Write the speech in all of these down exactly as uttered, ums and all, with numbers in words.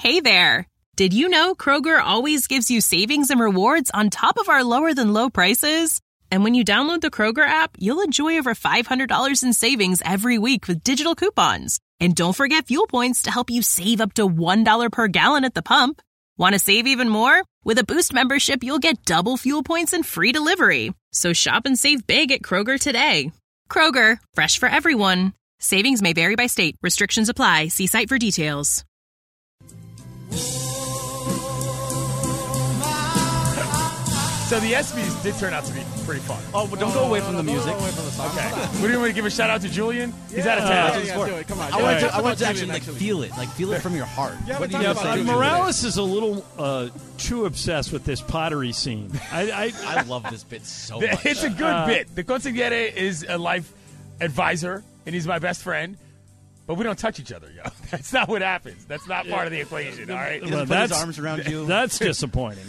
Hey there. Did you know Kroger always gives you savings and rewards on top of our lower-than-low prices? And when you download the Kroger app, you'll enjoy over five hundred dollars in savings every week with digital coupons. And don't forget fuel points to help you save up to one dollar per gallon at the pump. Want to save even more? With a Boost membership, you'll get double fuel points and free delivery. So shop and save big at Kroger today. Kroger, fresh for everyone. Savings may vary by state. Restrictions apply. See site for details. So the ESPYs did turn out to be pretty fun. Oh, but don't oh, go away from the music. Don't go away from the song. Okay. What do you want to give a shout out to Julian? He's yeah, out of town. Uh, yeah, yeah, Come on. I want to, I want to actually like feel it, like feel it from your heart. Yeah, what do you you about say? Morales is a little uh, too obsessed with this pottery scene. I, I, I love this bit so much. It's a good uh, bit. The consigliere is a life advisor, and he's my best friend. But we don't touch each other, yo. That's not what happens. That's not part of the equation, all right? He doesn't put his arms around you. That's disappointing.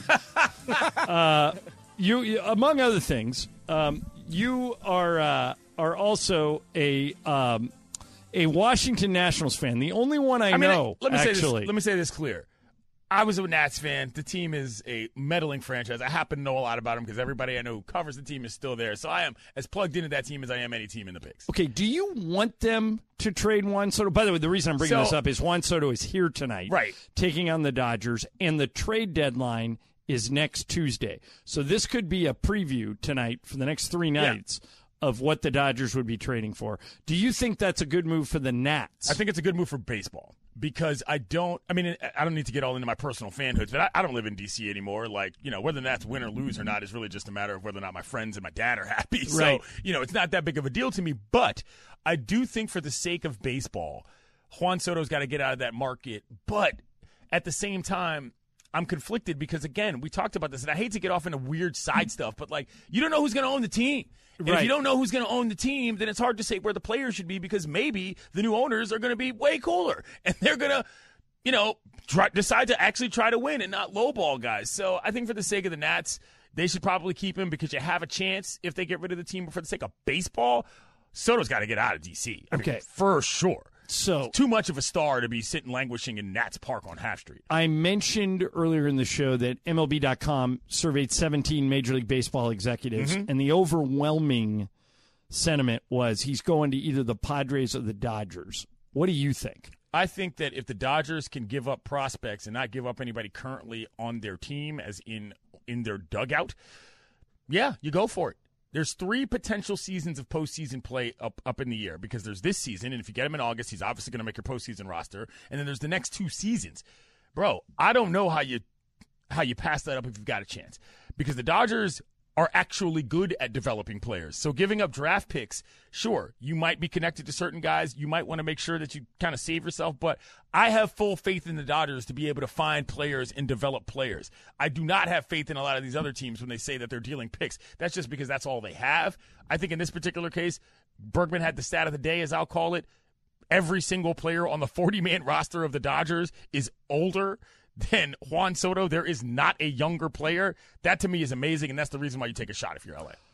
uh, you, you, among other things, um, you are uh, are also a um, a Washington Nationals fan. The only one I, I mean, know. I, let me actually. say this. Let me say this clear. I was a Nats fan. The team is a meddling franchise. I happen to know a lot about them because everybody I know who covers the team is still there. So I am as plugged into that team as I am any team in the Bigs. Okay, do you want them to trade Juan Soto? By the way, the reason I'm bringing so, this up is Juan Soto is here tonight, right, taking on the Dodgers, and the trade deadline is next Tuesday. So this could be a preview tonight for the next three nights yeah. of what the Dodgers would be trading for. Do you think that's a good move for the Nats? I think it's a good move for baseball. Because I don't, I mean, I don't need to get all into my personal fanhoods, but I, I don't live in D C anymore. Like, you know, whether that's win or lose or not is really just a matter of whether or not my friends and my dad are happy. Right. So, you know, it's not that big of a deal to me. But I do think for the sake of baseball, Juan Soto's got to get out of that market. But at the same time, I'm conflicted because, again, we talked about this, and I hate to get off into weird side stuff, but, like, you don't know who's going to own the team. And right. if you don't know who's going to own the team, then it's hard to say where the players should be because maybe the new owners are going to be way cooler, and they're going to, you know, try, decide to actually try to win and not lowball guys. So I think for the sake of the Nats, they should probably keep him because you have a chance if they get rid of the team. But for the sake of baseball, Soto's got to get out of D C. I okay. mean, for sure. So too much of a star to be sitting languishing in Nats Park on Half Street. I mentioned earlier in the show that M L B dot com surveyed seventeen Major League Baseball executives, mm-hmm. and the overwhelming sentiment was he's going to either the Padres or the Dodgers. What do you think? I think that if the Dodgers can give up prospects and not give up anybody currently on their team, as in in their dugout, yeah, you go for it. There's three potential seasons of postseason play up, up in the air because there's this season, and if you get him in August, he's obviously going to make your postseason roster. And then there's the next two seasons. Bro, I don't know how you how you pass that up if you've got a chance because the Dodgers are actually good at developing players. So giving up draft picks, sure, you might be connected to certain guys. You might want to make sure that you kind of save yourself. But I have full faith in the Dodgers to be able to find players and develop players. I do not have faith in a lot of these other teams when they say that they're dealing picks. That's just because that's all they have. I think in this particular case, Bergman had the stat of the day, as I'll call it. Every single player on the forty-man roster of the Dodgers is older than Juan Soto. There is not a younger player. That to me is amazing, and that's the reason why you take a shot if you're L A.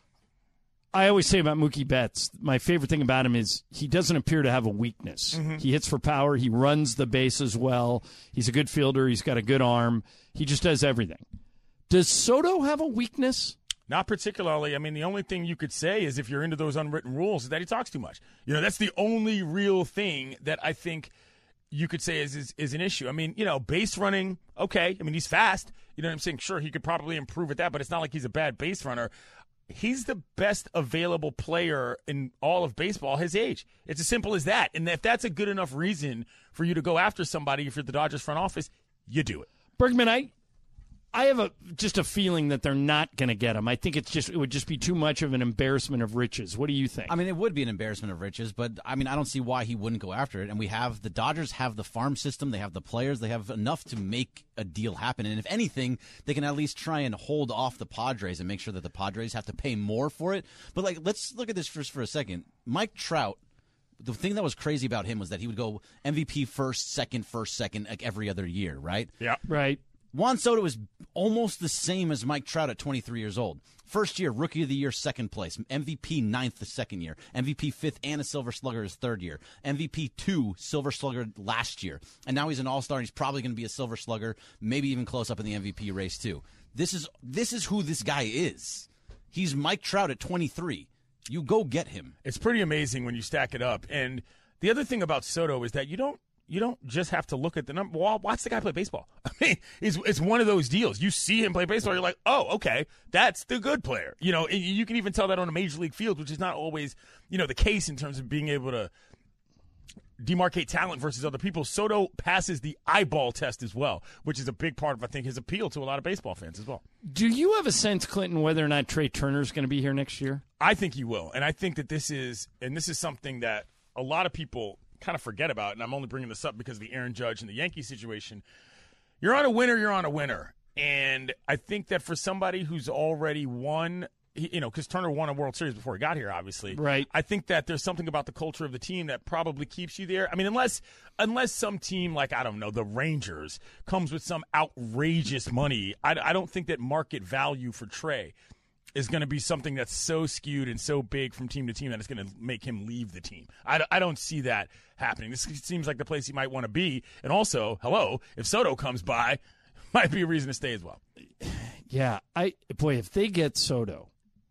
I always say about Mookie Betts, my favorite thing about him is he doesn't appear to have a weakness. Mm-hmm. He hits for power. He runs the bases well. He's a good fielder. He's got a good arm. He just does everything. Does Soto have a weakness? Not particularly. I mean, the only thing you could say is if you're into those unwritten rules is that he talks too much. You know, that's the only real thing that I think – you could say is, is is an issue. I mean, you know, base running, okay. I mean, he's fast. You know what I'm saying? Sure, he could probably improve at that, but it's not like he's a bad base runner. He's the best available player in all of baseball his age. It's as simple as that. And if that's a good enough reason for you to go after somebody, if you're the Dodgers front office, you do it. Bergman, I I have a just a feeling that they're not going to get him. I think it's just it would just be too much of an embarrassment of riches. What do you think? I mean, it would be an embarrassment of riches, but I mean, I don't see why he wouldn't go after it. And we have the Dodgers have the farm system, they have the players, they have enough to make a deal happen. And if anything, they can at least try and hold off the Padres and make sure that the Padres have to pay more for it. But like, let's look at this first for a second. Mike Trout. The thing that was crazy about him was that he would go M V P first, second, first, second, like every other year, right? Yeah, right. Juan Soto is almost the same as Mike Trout at twenty-three years old. First year, Rookie of the Year, second place. M V P ninth the second year. M V P fifth and a Silver Slugger his third year. M V P two, Silver Slugger last year. And now he's an all-star, and he's probably going to be a Silver Slugger, maybe even close up in the M V P race too. This is this is who this guy is. He's Mike Trout at twenty-three. You go get him. It's pretty amazing when you stack it up. And the other thing about Soto is that you don't You don't just have to look at the number. Well, watch the guy play baseball. I mean, it's, it's one of those deals. You see him play baseball, you're like, oh, okay, that's the good player. You know, you can even tell that on a major league field, which is not always, you know, the case in terms of being able to demarcate talent versus other people. Soto passes the eyeball test as well, which is a big part of, I think, his appeal to a lot of baseball fans as well. Do you have a sense, Clinton, whether or not Trey Turner is going to be here next year? I think he will, and I think that this is, and this is something that a lot of people kind of forget about, and I'm only bringing this up because of the Aaron Judge and the Yankee situation. You're on a winner, you're on a winner. And I think that for somebody who's already won, you know, because Turner won a World Series before he got here, obviously. Right. I think that there's something about the culture of the team that probably keeps you there. I mean, unless unless some team like, I don't know, the Rangers comes with some outrageous money, I, I don't think that market value for Trey is going to be something that's so skewed and so big from team to team that it's going to make him leave the team. I, I don't see that happening. This seems like the place he might want to be. And also, hello, if Soto comes by, might be a reason to stay as well. Yeah, I boy, if they get Soto,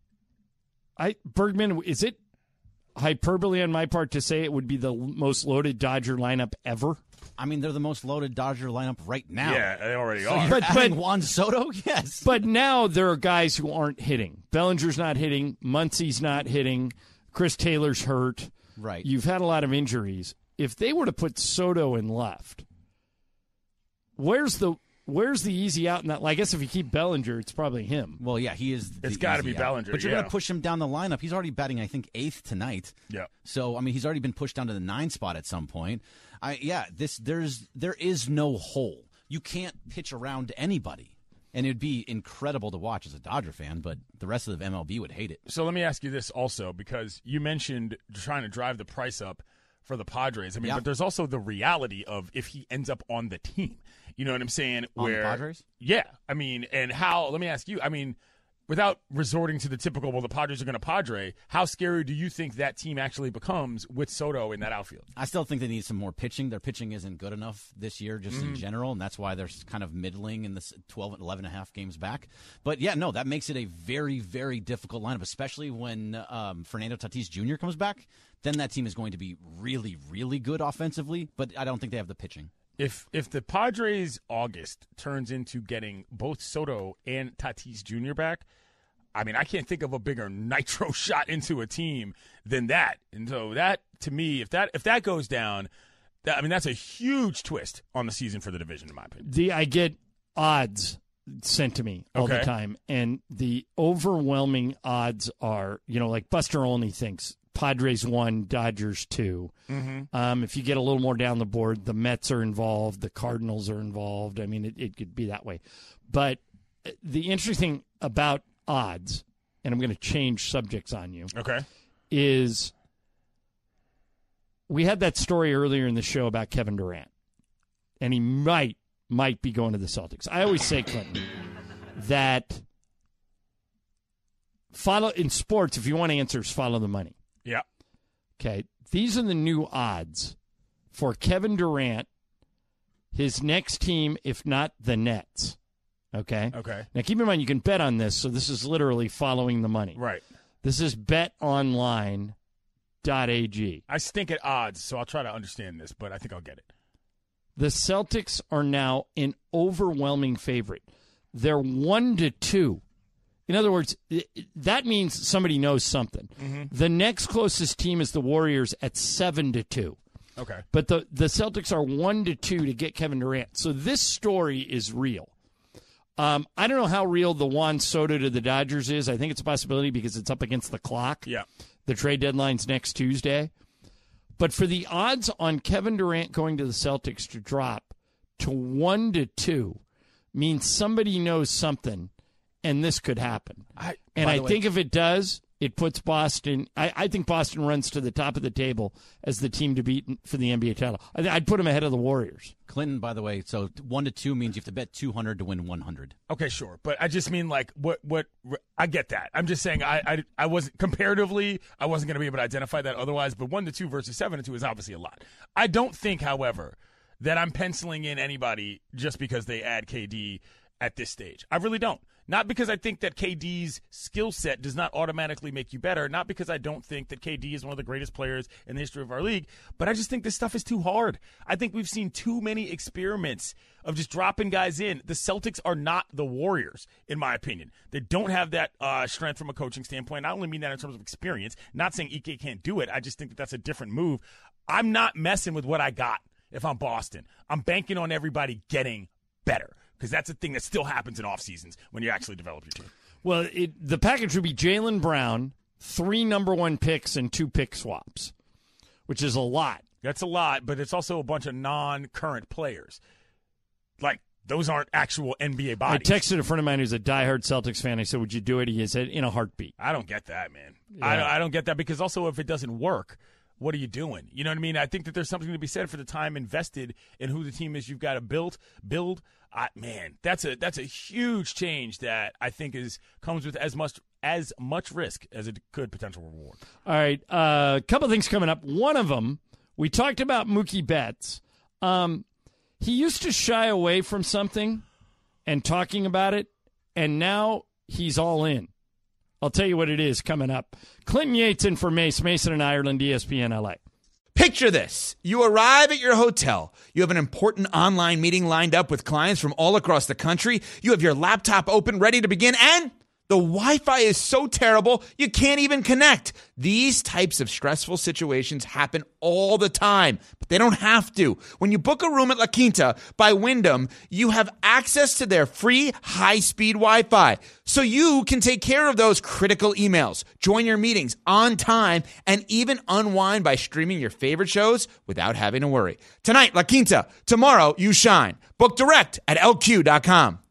I Bergman, is it hyperbole on my part to say it would be the most loaded Dodger lineup ever? I mean, they're the most loaded Dodger lineup right now. Yeah, they already so are. You're but adding but Juan Soto, yes. But now there are guys who aren't hitting. Bellinger's not hitting. Muncy's not hitting. Chris Taylor's hurt. Right. You've had a lot of injuries. If they were to put Soto in left, where's the where's the easy out in that? Well, I guess if you keep Bellinger, it's probably him. Well, yeah, he is. It's got to be out. Bellinger. But you're yeah. going to push him down the lineup. He's already batting, I think, eighth tonight. Yeah. So I mean, he's already been pushed down to the nine spot at some point. I yeah, this there's there is no hole. You can't pitch around anybody. And it would be incredible to watch as a Dodger fan, but the rest of the M L B would hate it. So let me ask you this also, because you mentioned trying to drive the price up for the Padres. I mean, yeah. but there's also the reality of if he ends up on the team. You know what I'm saying? On Where, the Padres? Yeah. I mean, and how, let me ask you, I mean, without resorting to the typical, well, the Padres are going to Padre, how scary do you think that team actually becomes with Soto in that outfield? I still think they need some more pitching. Their pitching isn't good enough this year just Mm-hmm. in general, and that's why they're kind of middling in the twelve, eleven and a half games back. But, yeah, no, that makes it a very, very difficult lineup, especially when um, Fernando Tatis Junior comes back. Then that team is going to be really, really good offensively, but I don't think they have the pitching. If if the Padres' August turns into getting both Soto and Tatis Junior back, I mean, I can't think of a bigger nitro shot into a team than that. And so that, to me, if that if that goes down, that, I mean, that's a huge twist on the season for the division, in my opinion. The I get odds sent to me all Okay. the time, and the overwhelming odds are, you know, like Buster Olney thinks Padres one, Dodgers two. Mm-hmm. Um, if you get a little more down the board, the Mets are involved, the Cardinals are involved. I mean, it, it could be that way. But the interesting thing about odds, and I'm going to change subjects on you, Okay. is we had that story earlier in the show about Kevin Durant, and he might might be going to the Celtics. I always say, Clinton, that follow in sports, if you want answers, follow the money. Yeah. Okay, these are the new odds for Kevin Durant, his next team, if not the Nets. Okay? Okay. Now, keep in mind, you can bet on this, so this is literally following the money. Right. This is bet online dot a g. I stink at odds, so I'll try to understand this, but I think I'll get it. The Celtics are now an overwhelming favorite. They're one to two. In other words, that means somebody knows something. Mm-hmm. The next closest team is the Warriors at seven to two. Okay. But the, the Celtics are one to two to get Kevin Durant. So this story is real. Um, I don't know how real the Juan Soto to the Dodgers is. I think it's a possibility because it's up against the clock. Yeah. The trade deadline's next Tuesday. But for the odds on Kevin Durant going to the Celtics to drop to one to two means somebody knows something, and this could happen. I, and by I the way- think if it does, it puts Boston. I, I think Boston runs to the top of the table as the team to beat for the N B A title. I, I'd put them ahead of the Warriors. Clinton, by the way, so one to two means you have to bet two hundred to win one hundred. Okay, sure, but I just mean like what what I get that. I'm just saying I I, I wasn't comparatively I wasn't going to be able to identify that otherwise. But one to two versus seven to two is obviously a lot. I don't think, however, that I'm penciling in anybody just because they add K D at this stage. I really don't. Not because I think that K D's skill set does not automatically make you better. Not because I don't think that K D is one of the greatest players in the history of our league. But I just think this stuff is too hard. I think we've seen too many experiments of just dropping guys in. The Celtics are not the Warriors, in my opinion. They don't have that uh, strength from a coaching standpoint. I only mean that in terms of experience. Not saying Ike can't do it. I just think that that's a different move. I'm not messing with what I got if I'm Boston. I'm banking on everybody getting better. Because that's a thing that still happens in off seasons when you actually develop your team. Well, it, the package would be Jaylen Brown, three number one picks, and two pick swaps, which is a lot. That's a lot, but it's also a bunch of non-current players. Like, those aren't actual N B A bodies. I texted a friend of mine who's a diehard Celtics fan. I said, would you do it? He said, in a heartbeat. I don't get that, man. Yeah. I, don't, I don't get that because also if it doesn't work, what are you doing? You know what I mean? I think that there's something to be said for the time invested in who the team is you've got to build. build. I, man, that's a that's a huge change that I think is comes with as much as much risk as it could potential reward. All right, a uh, couple of things coming up. One of them, we talked about Mookie Betts. Um, he used to shy away from something and talking about it, and now he's all in. I'll tell you what it is coming up. Clinton Yates in for Mace, Mason in Ireland, E S P N L A. Picture this. You arrive at your hotel. You have an important online meeting lined up with clients from all across the country. You have your laptop open, ready to begin, and the Wi-Fi is so terrible, you can't even connect. These types of stressful situations happen all the time, but they don't have to. When you book a room at La Quinta by Wyndham, you have access to their free high-speed Wi-Fi, so you can take care of those critical emails, join your meetings on time, and even unwind by streaming your favorite shows without having to worry. Tonight, La Quinta. Tomorrow, you shine. Book direct at L Q dot com.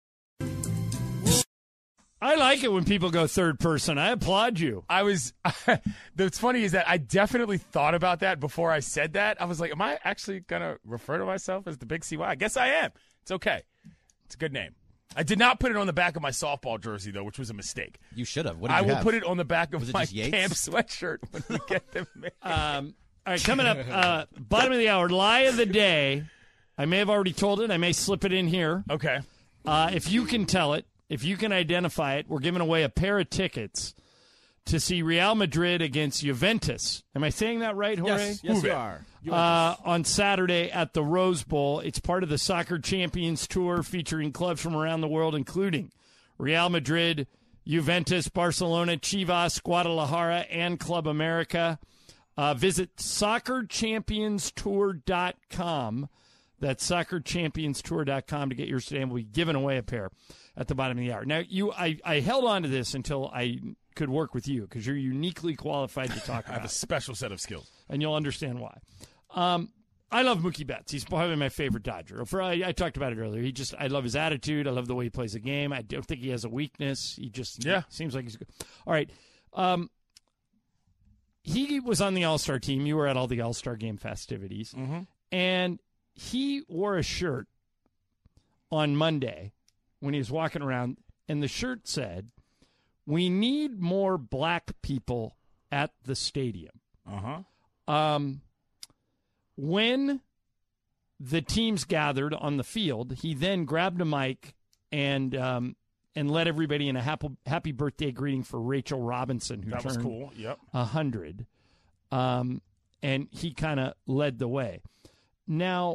I like it when people go third person. I applaud you. I was – what's funny is that I definitely thought about that before I said that. I was like, am I actually going to refer to myself as the Big C Y? I guess I am. It's okay. It's a good name. I did not put it on the back of my softball jersey, though, which was a mistake. You should have. What did I you will have? put it on the back of Was it my just Yates? camp sweatshirt when we get them made. Um, all right, coming up, uh, bottom of the hour, lie of the day. I may have already told it. I may slip it in here. Okay. Uh, if you can tell it, if you can identify it, we're giving away a pair of tickets to see Real Madrid against Juventus. Am I saying that right, Jorge? Yes, yes you are. Uh, on Saturday at the Rose Bowl. It's part of the Soccer Champions Tour featuring clubs from around the world, including Real Madrid, Juventus, Barcelona, Chivas, Guadalajara, and Club America. Uh, visit soccer champions tour dot com. That's soccer champions tour dot com to get yours today, and we'll be giving away a pair at the bottom of the hour. Now, you, I, I held on to this until I could work with you because you're uniquely qualified to talk about it. I have a special set of skills. And you'll understand why. Um, I love Mookie Betts. He's probably my favorite Dodger. For, I, I talked about it earlier. He just, I love his attitude. I love the way he plays the game. I don't think he has a weakness. He just yeah. he seems like he's good. All right. Um, he was on the All-Star team. You were at all the All-Star game festivities. Mm-hmm. And he wore a shirt on Monday when he was walking around, and the shirt said, "We need more black people at the stadium." Uh-huh. Um, when the teams gathered on the field, he then grabbed a mic and um, and led everybody in a happy, happy birthday greeting for Rachel Robinson, who that was turned cool. Yep. one hundred. Um, and he kind of led the way. Now,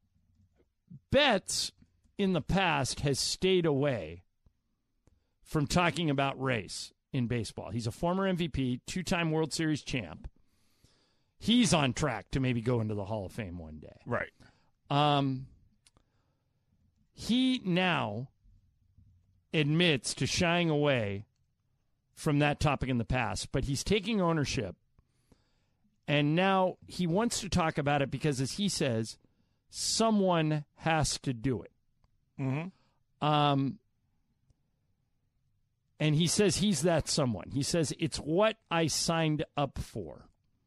Betts in the past has stayed away from talking about race in baseball. He's a former M V P, two-time World Series champ. He's on track to maybe go into the Hall of Fame one day. Right. Um, he now admits to shying away from that topic in the past, but he's taking ownership, and now he wants to talk about it because, as he says, someone has to do it. Mm-hmm. Um, And he says he's that someone. He says it's what I signed up for.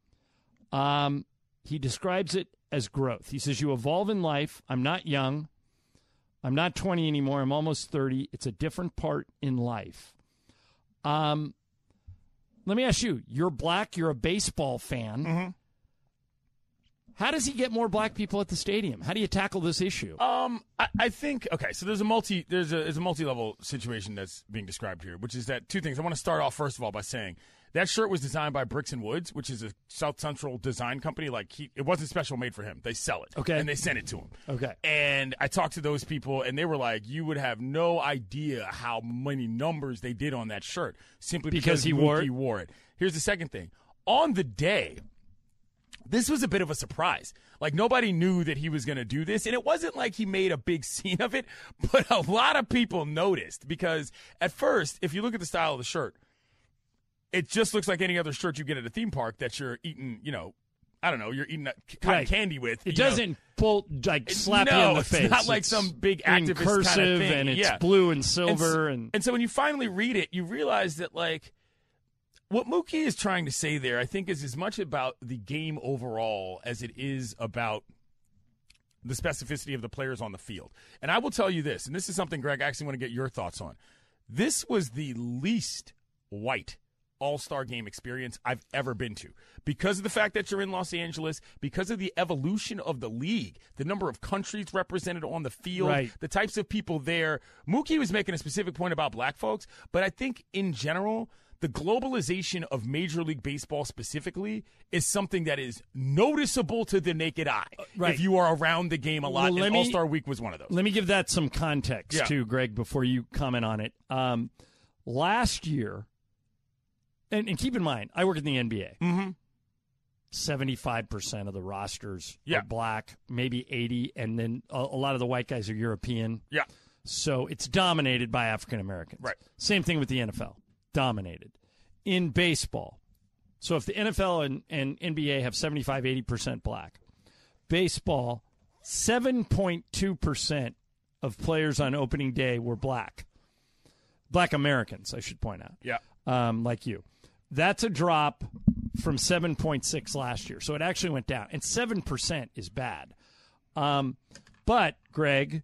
Um, he describes it as growth. He says you evolve in life. I'm not young. I'm not twenty anymore. I'm almost thirty. It's a different part in life. Um, let me ask you, you're black. You're a baseball fan. Mm-hmm. How does he get more black people at the stadium? How do you tackle this issue? Um, I, I think okay. So there's a multi there's a there's a multi level situation that's being described here, which is that two things. I want to start off first of all by saying that shirt was designed by Bricks and Woods, which is a South Central design company. Like he, it wasn't special made for him. They sell it, okay, and they sent it to him. Okay. And I talked to those people, and they were like, "You would have no idea how many numbers they did on that shirt simply because, because he wore it. wore it." Here's the second thing: on the day. This was a bit of a surprise. Like, nobody knew that he was going to do this, and it wasn't like he made a big scene of it, but a lot of people noticed because at first, if you look at the style of the shirt, it just looks like any other shirt you get at a theme park that you're eating, you know, I don't know, you're eating cotton right. candy with. It doesn't know. pull, like, slap no, you in the it's face. It's not like it's some big in activist cursive, kind of thing. and it's yeah. blue and silver. And, and, and so when you finally read it, you realize that, like, what Mookie is trying to say there, I think, is as much about the game overall as it is about the specificity of the players on the field. And I will tell you this, and this is something, Greg, I actually want to get your thoughts on. This was the least white all-star game experience I've ever been to. Because of the fact that you're in Los Angeles, because of the evolution of the league, the number of countries represented on the field, right. the types of people there. Mookie was making a specific point about black folks, but I think in general – the globalization of Major League Baseball specifically is something that is noticeable to the naked eye uh, right. if you are around the game a lot. Well, and me, All-Star Week was one of those. Let me give that some context, yeah. too, Greg, before you comment on it. Um, last year, and, and keep in mind, I work in the N B A. Mm-hmm. seventy-five percent of the rosters yeah. are black, maybe eighty, and then a, a lot of the white guys are European. Yeah. So it's dominated by African Americans. Right. Same thing with the N F L. Dominated. In baseball, so if the N F L and, and N B A have seventy-five, eighty percent black, baseball, seven point two percent of players on opening day were black. Black Americans, I should point out. Yeah. Um, like you. That's a drop from seven point six last year. So it actually went down. And seven percent is bad. Um, but, Greg,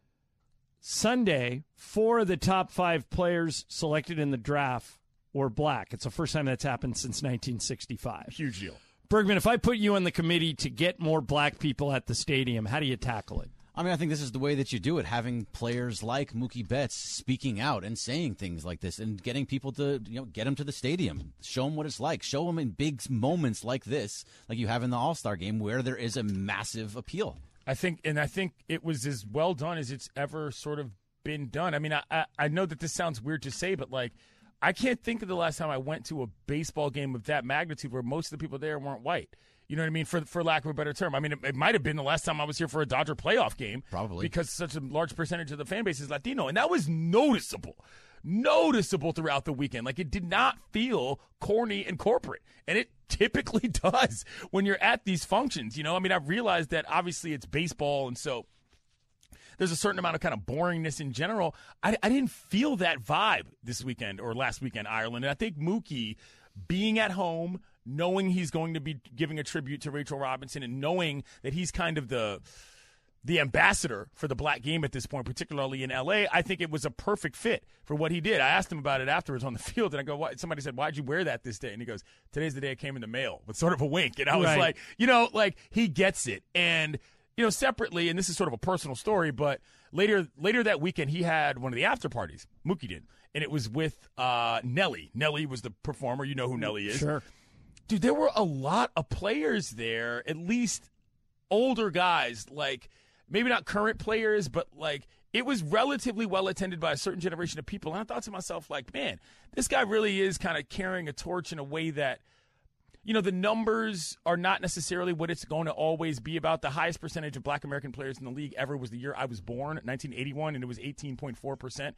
Sunday, four of the top five players selected in the draft or black. It's the first time that's happened since nineteen sixty-five. Huge deal. Bergman, if I put you on the committee to get more black people at the stadium, how do you tackle it? I mean, I think this is the way that you do it, having players like Mookie Betts speaking out and saying things like this and getting people to, you know, get them to the stadium, show them what it's like, show them in big moments like this, like you have in the All-Star game where there is a massive appeal. I think, and I think it was as well done as it's ever sort of been done. I mean, I, I, I know that this sounds weird to say, but like, I can't think of the last time I went to a baseball game of that magnitude where most of the people there weren't white. You know what I mean? For for lack of a better term. I mean, it, it might have been the last time I was here for a Dodger playoff game. Probably. Because such a large percentage of the fan base is Latino. And that was noticeable. Noticeable throughout the weekend. Like, it did not feel corny and corporate. And it typically does when you're at these functions. You know, I mean, I've realized that obviously it's baseball, and so there's a certain amount of kind of boringness in general. I, I didn't feel that vibe this weekend or last weekend, Ireland. And I think Mookie being at home, knowing he's going to be giving a tribute to Rachel Robinson and knowing that he's kind of the the ambassador for the black game at this point, particularly in L A, I think it was a perfect fit for what he did. I asked him about it afterwards on the field, and I go, "Why?" Somebody said, "Why'd you wear that this day?" And he goes, "Today's the day it came in the mail," with sort of a wink. And I was right. like, you know, like, he gets it. And you know, separately, and this is sort of a personal story, but later later that weekend, he had one of the after parties. Mookie did. And it was with uh, Nelly. Nelly was the performer. You know who Nelly is. Sure. Dude, there were a lot of players there, at least older guys, like maybe not current players, but like it was relatively well attended by a certain generation of people. And I thought to myself, like, man, this guy really is kind of carrying a torch in a way that, you know, the numbers are not necessarily what it's going to always be about. The highest percentage of black American players in the league ever was the year I was born, nineteen eighty-one, and it was eighteen point four percent.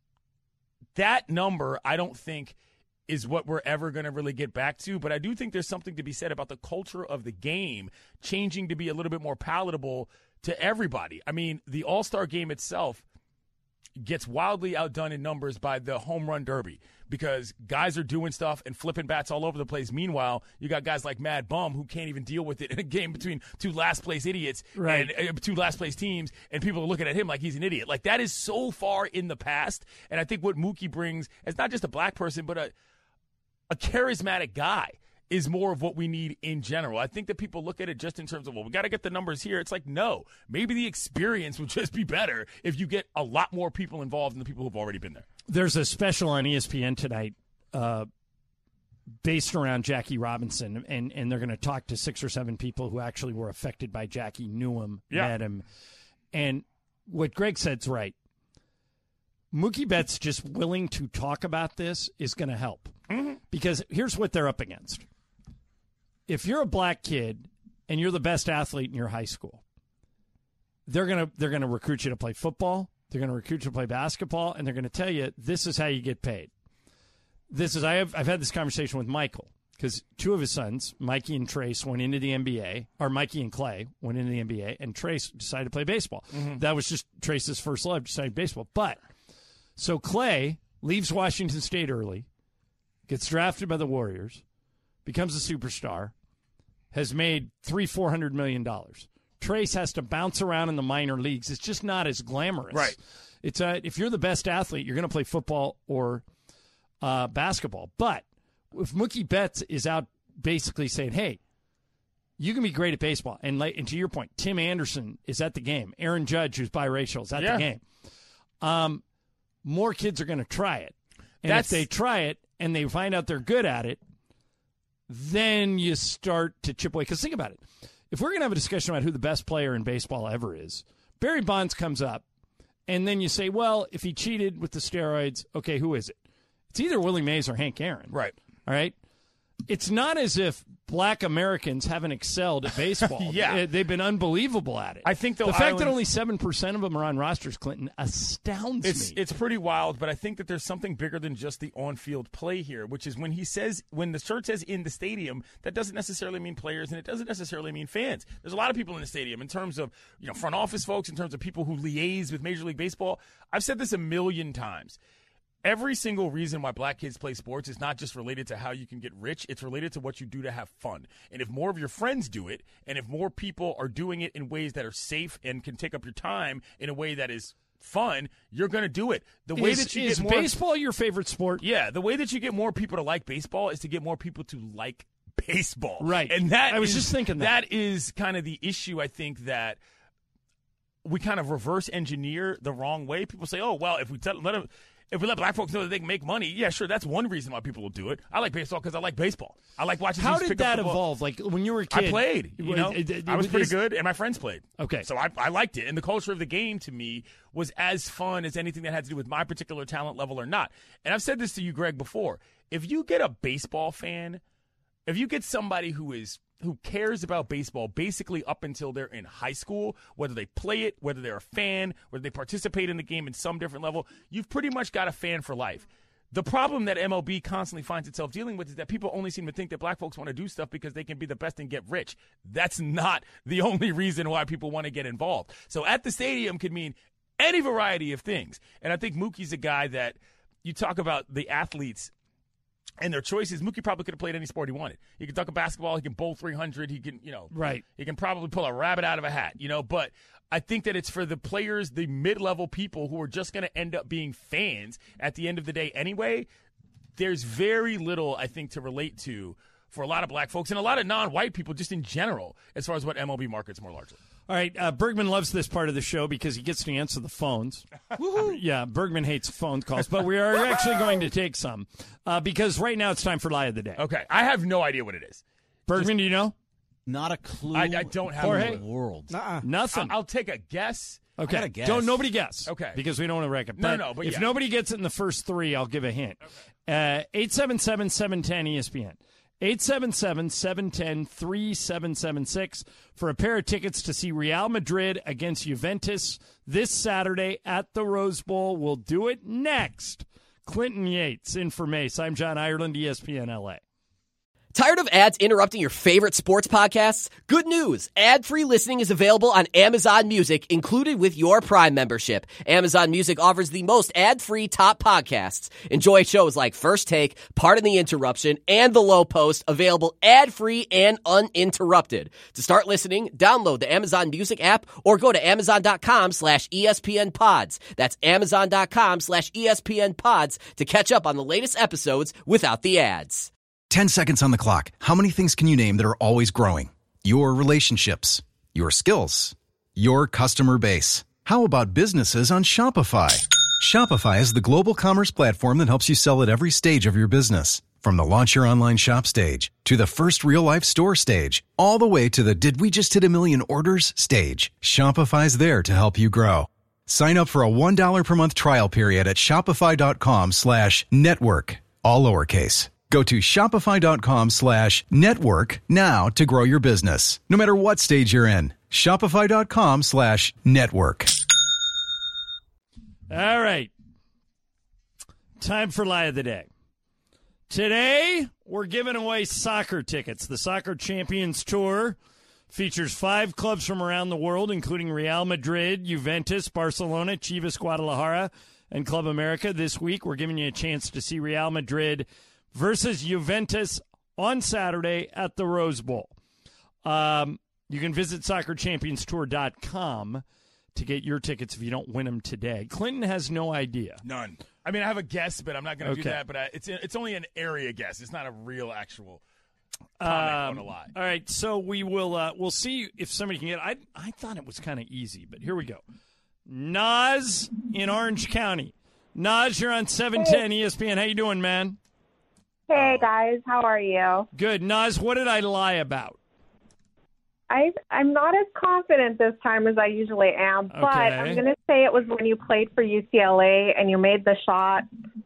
That number, I don't think, is what we're ever going to really get back to. But I do think there's something to be said about the culture of the game changing to be a little bit more palatable to everybody. I mean, the All-Star game itself, gets wildly outdone in numbers by the home run derby because guys are doing stuff and flipping bats all over the place. Meanwhile, you got guys like Mad Bum who can't even deal with it in a game between two last place idiots right. and uh, two last place teams, and people are looking at him like he's an idiot. Like, that is so far in the past. And I think what Mookie brings as not just a black person, but a a charismatic guy is more of what we need in general. I think that people look at it just in terms of, well, we got to get the numbers here. It's like, no, maybe the experience would just be better if you get a lot more people involved than the people who've already been there. There's a special on E S P N tonight uh, based around Jackie Robinson, and, and they're going to talk to six or seven people who actually were affected by Jackie, knew him, yeah. met him. And what Greg said's right. Mookie Betts just willing to talk about this is going to help. Mm-hmm. Because here's what they're up against. If you're a black kid and you're the best athlete in your high school, they're gonna they're gonna recruit you to play football, they're gonna recruit you to play basketball, and they're gonna tell you this is how you get paid. This is I have I've had this conversation with Michael because two of his sons, Mikey and Trace, went into the N B A, or Mikey and Clay went into the N B A, and Trace decided to play baseball. Mm-hmm. That was just Trace's first love, decided baseball. But so Clay leaves Washington State early, gets drafted by the Warriors, becomes a superstar, has made three, four hundred million dollars. Trace has to bounce around in the minor leagues. It's just not as glamorous. Right. It's a, if you're the best athlete, you're going to play football or uh, basketball. But if Mookie Betts is out basically saying, "Hey, you can be great at baseball," and, and to your point, Tim Anderson is at the game. Aaron Judge, who's biracial, is at yeah. the game. Um, more kids are going to try it, and That's... if they try it and they find out they're good at it, then you start to chip away. Because think about it. If we're going to have a discussion about who the best player in baseball ever is, Barry Bonds comes up, and then you say, well, if he cheated with the steroids, okay, who is it? It's either Willie Mays or Hank Aaron. Right. All right? It's not as if black Americans haven't excelled at baseball. yeah. They've been unbelievable at it. I think, though, the fact Ireland, that only seven percent of them are on rosters, Clinton, astounds it's, me. It's pretty wild, but I think that there's something bigger than just the on-field play here, which is when he says, when the shirt says in the stadium, that doesn't necessarily mean players, and it doesn't necessarily mean fans. There's a lot of people in the stadium in terms of, you know, front office folks, in terms of people who liaise with Major League Baseball. I've said this a million times. Every single reason why black kids play sports is not just related to how you can get rich. It's related to what you do to have fun. And if more of your friends do it, and if more people are doing it in ways that are safe and can take up your time in a way that is fun, you're going to do it. The way is, that you is get more, baseball your favorite sport? Yeah, the way that you get more people to like baseball is to get more people to like baseball. Right. And that I was is, just thinking that. That is kind of the issue, I think, that we kind of reverse engineer the wrong way. People say, oh, well, if we tell, let them... If we let black folks know that they can make money, yeah, sure, that's one reason why people will do it. I like baseball because I like baseball. I like watching How teams did pick up that the ball. evolve? Like, when you were a kid? I played, you know. It, it, I was it, pretty is, good, and my friends played. Okay. So I, I liked it. And the culture of the game, to me, was as fun as anything that had to do with my particular talent level or not. And I've said this to you, Greg, before. If you get a baseball fan, if you get somebody who is who cares about baseball basically up until they're in high school, whether they play it, whether they're a fan, whether they participate in the game in some different level, you've pretty much got a fan for life. The problem that M L B constantly finds itself dealing with is that people only seem to think that black folks want to do stuff because they can be the best and get rich. That's not the only reason why people want to get involved. So at the stadium could mean any variety of things. And I think Mookie's a guy that you talk about the athletes and their choices. Mookie probably could have played any sport he wanted. He can dunk a basketball. He can bowl three hundred. He can, you know, right. He can probably pull a rabbit out of a hat, you know. But I think that it's for the players, the mid-level people who are just going to end up being fans at the end of the day anyway. There's very little, I think, to relate to for a lot of black folks and a lot of non-white people just in general as far as what M L B markets more largely. All right, uh, Bergman loves this part of the show because he gets to answer the phones. Yeah, Bergman hates phone calls, but we are actually going to take some uh, because right now it's time for Lie of the Day. Okay, I have no idea what it is. Bergman, Just, do you know? Not a clue. I, I don't have Jorge? in the world. Nuh-uh. Nothing. I'll, I'll take a guess. Okay, I guess. don't nobody guess. Okay, because we don't want to wreck it. No, no, but if yeah. nobody gets it in the first three, I'll give a hint. Okay. Uh, eight seven seven, seven one zero E S P N. eight seven seven, seven one zero, three seven seven six for a pair of tickets to see Real Madrid against Juventus this Saturday at the Rose Bowl. We'll do it next. Clinton Yates in for Mace. I'm John Ireland, E S P N L A. Tired of ads interrupting your favorite sports podcasts? Good news! Ad-free listening is available on Amazon Music, included with your Prime membership. Amazon Music offers the most ad-free top podcasts. Enjoy shows like First Take, Pardon the Interruption, and The Low Post, available ad-free and uninterrupted. To start listening, download the Amazon Music app or go to amazon.com slash ESPN pods. That's amazon.com slash ESPN pods to catch up on the latest episodes without the ads. Ten seconds on the clock. How many things can you name that are always growing? Your relationships, your skills, your customer base. How about businesses on Shopify? Shopify is the global commerce platform that helps you sell at every stage of your business. From the launch your online shop stage, to the first real-life store stage, all the way to the did we just hit a million orders stage. Shopify's there to help you grow. Sign up for a one dollar per month trial period at shopify.com slash network, all lowercase. Go to shopify.com slash network now to grow your business, no matter what stage you're in. Shopify.com slash network. All right. Time for Lie of the Day. Today, we're giving away soccer tickets. The Soccer Champions Tour features five clubs from around the world, including Real Madrid, Juventus, Barcelona, Chivas Guadalajara, and Club America. This week, we're giving you a chance to see Real Madrid versus Juventus on Saturday at the Rose Bowl. Um, you can visit soccer champions tour dot com to get your tickets if you don't win them today. Clinton has no idea. None. I mean, I have a guess, but I'm not going to Okay. do that. But I, it's it's only an area guess. It's not a real actual comment Um, on a lie. all right, so we will uh, we'll see if somebody can get. I I thought it was kind of easy, but here we go. Nas in Orange County. Nas, you're on seven ten E S P N. How you doing, man? Hey guys, how are you? Good. Nas, what did I lie about? I I'm not as confident this time as I usually am, but Okay. I'm going to say it was when you played for U C L A and you made the shot,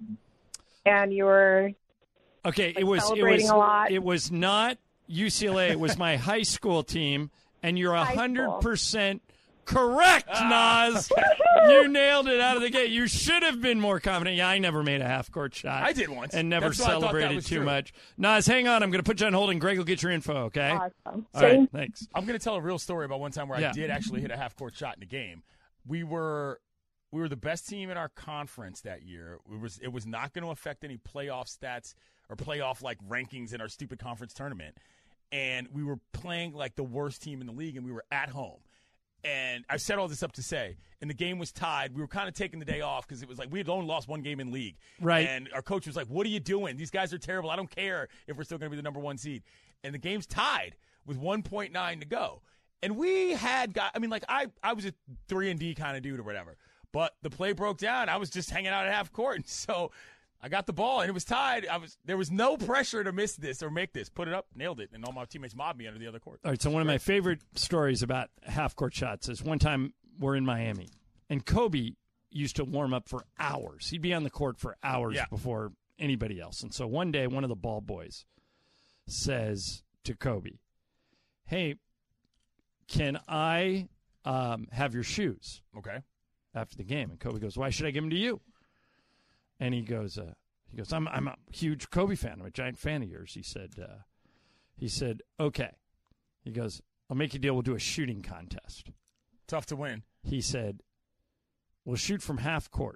and you were Okay, like it was it celebrating was a lot. it was not U C L A. It was my high school team, and you're a High hundred school. percent correct, Nas. You nailed it out of the gate. You should have been more confident. Yeah, I never made a half court shot. I did once. and never That's why I thought that celebrated was too true. much. Nas, hang on. I'm going to put you on hold, and Greg will get your info. Okay. awesome. All right. Same. Thanks. I'm going to tell a real story about one time where Yeah. I did actually hit a half court shot in a game. We were we were the best team in our conference that year. It was it was not going to affect any playoff stats or playoff like rankings in our stupid conference tournament. And we were playing like the worst team in the league, and we were at home. And I set all this up to say, and the game was tied. We were kind of taking the day off because it was like we had only lost one game in league. Right. And our coach was like, "What are you doing? These guys are terrible. I don't care if we're still going to be the number one seed." And the game's tied with one point nine to go. And we had got, I mean, like I, I was a three and D kind of dude or whatever. But the play broke down. I was just hanging out at half court. And so I got the ball, and it was tied. I was There was no pressure to miss this or make this. Put it up, nailed it, and all my teammates mobbed me under the other court. All right, so one of my favorite stories about half-court shots is one time we're in Miami, and Kobe used to warm up for hours. He'd be on the court for hours Yeah. before anybody else. And so one day, one of the ball boys says to Kobe, "Hey, can I um, have your shoes Okay. after the game?" And Kobe goes, "Why should I give them to you?" And he goes, uh, "He goes, I'm I'm a huge Kobe fan. I'm a giant fan of yours." He said, uh, "He said, okay." He goes, "I'll make you a deal. We'll do a shooting contest." Tough to win. He said, "We'll shoot from half court."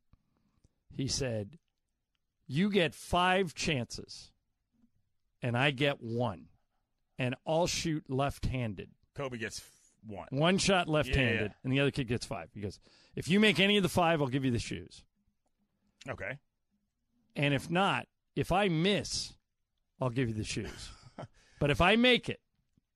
He said, "You get five chances, and I get one, and I'll shoot left-handed. Kobe gets one. One shot left-handed, Yeah. and the other kid gets five." He goes, "If you make any of the five, I'll give you the shoes. Okay. And if not, if I miss, I'll give you the shoes. But if I make it,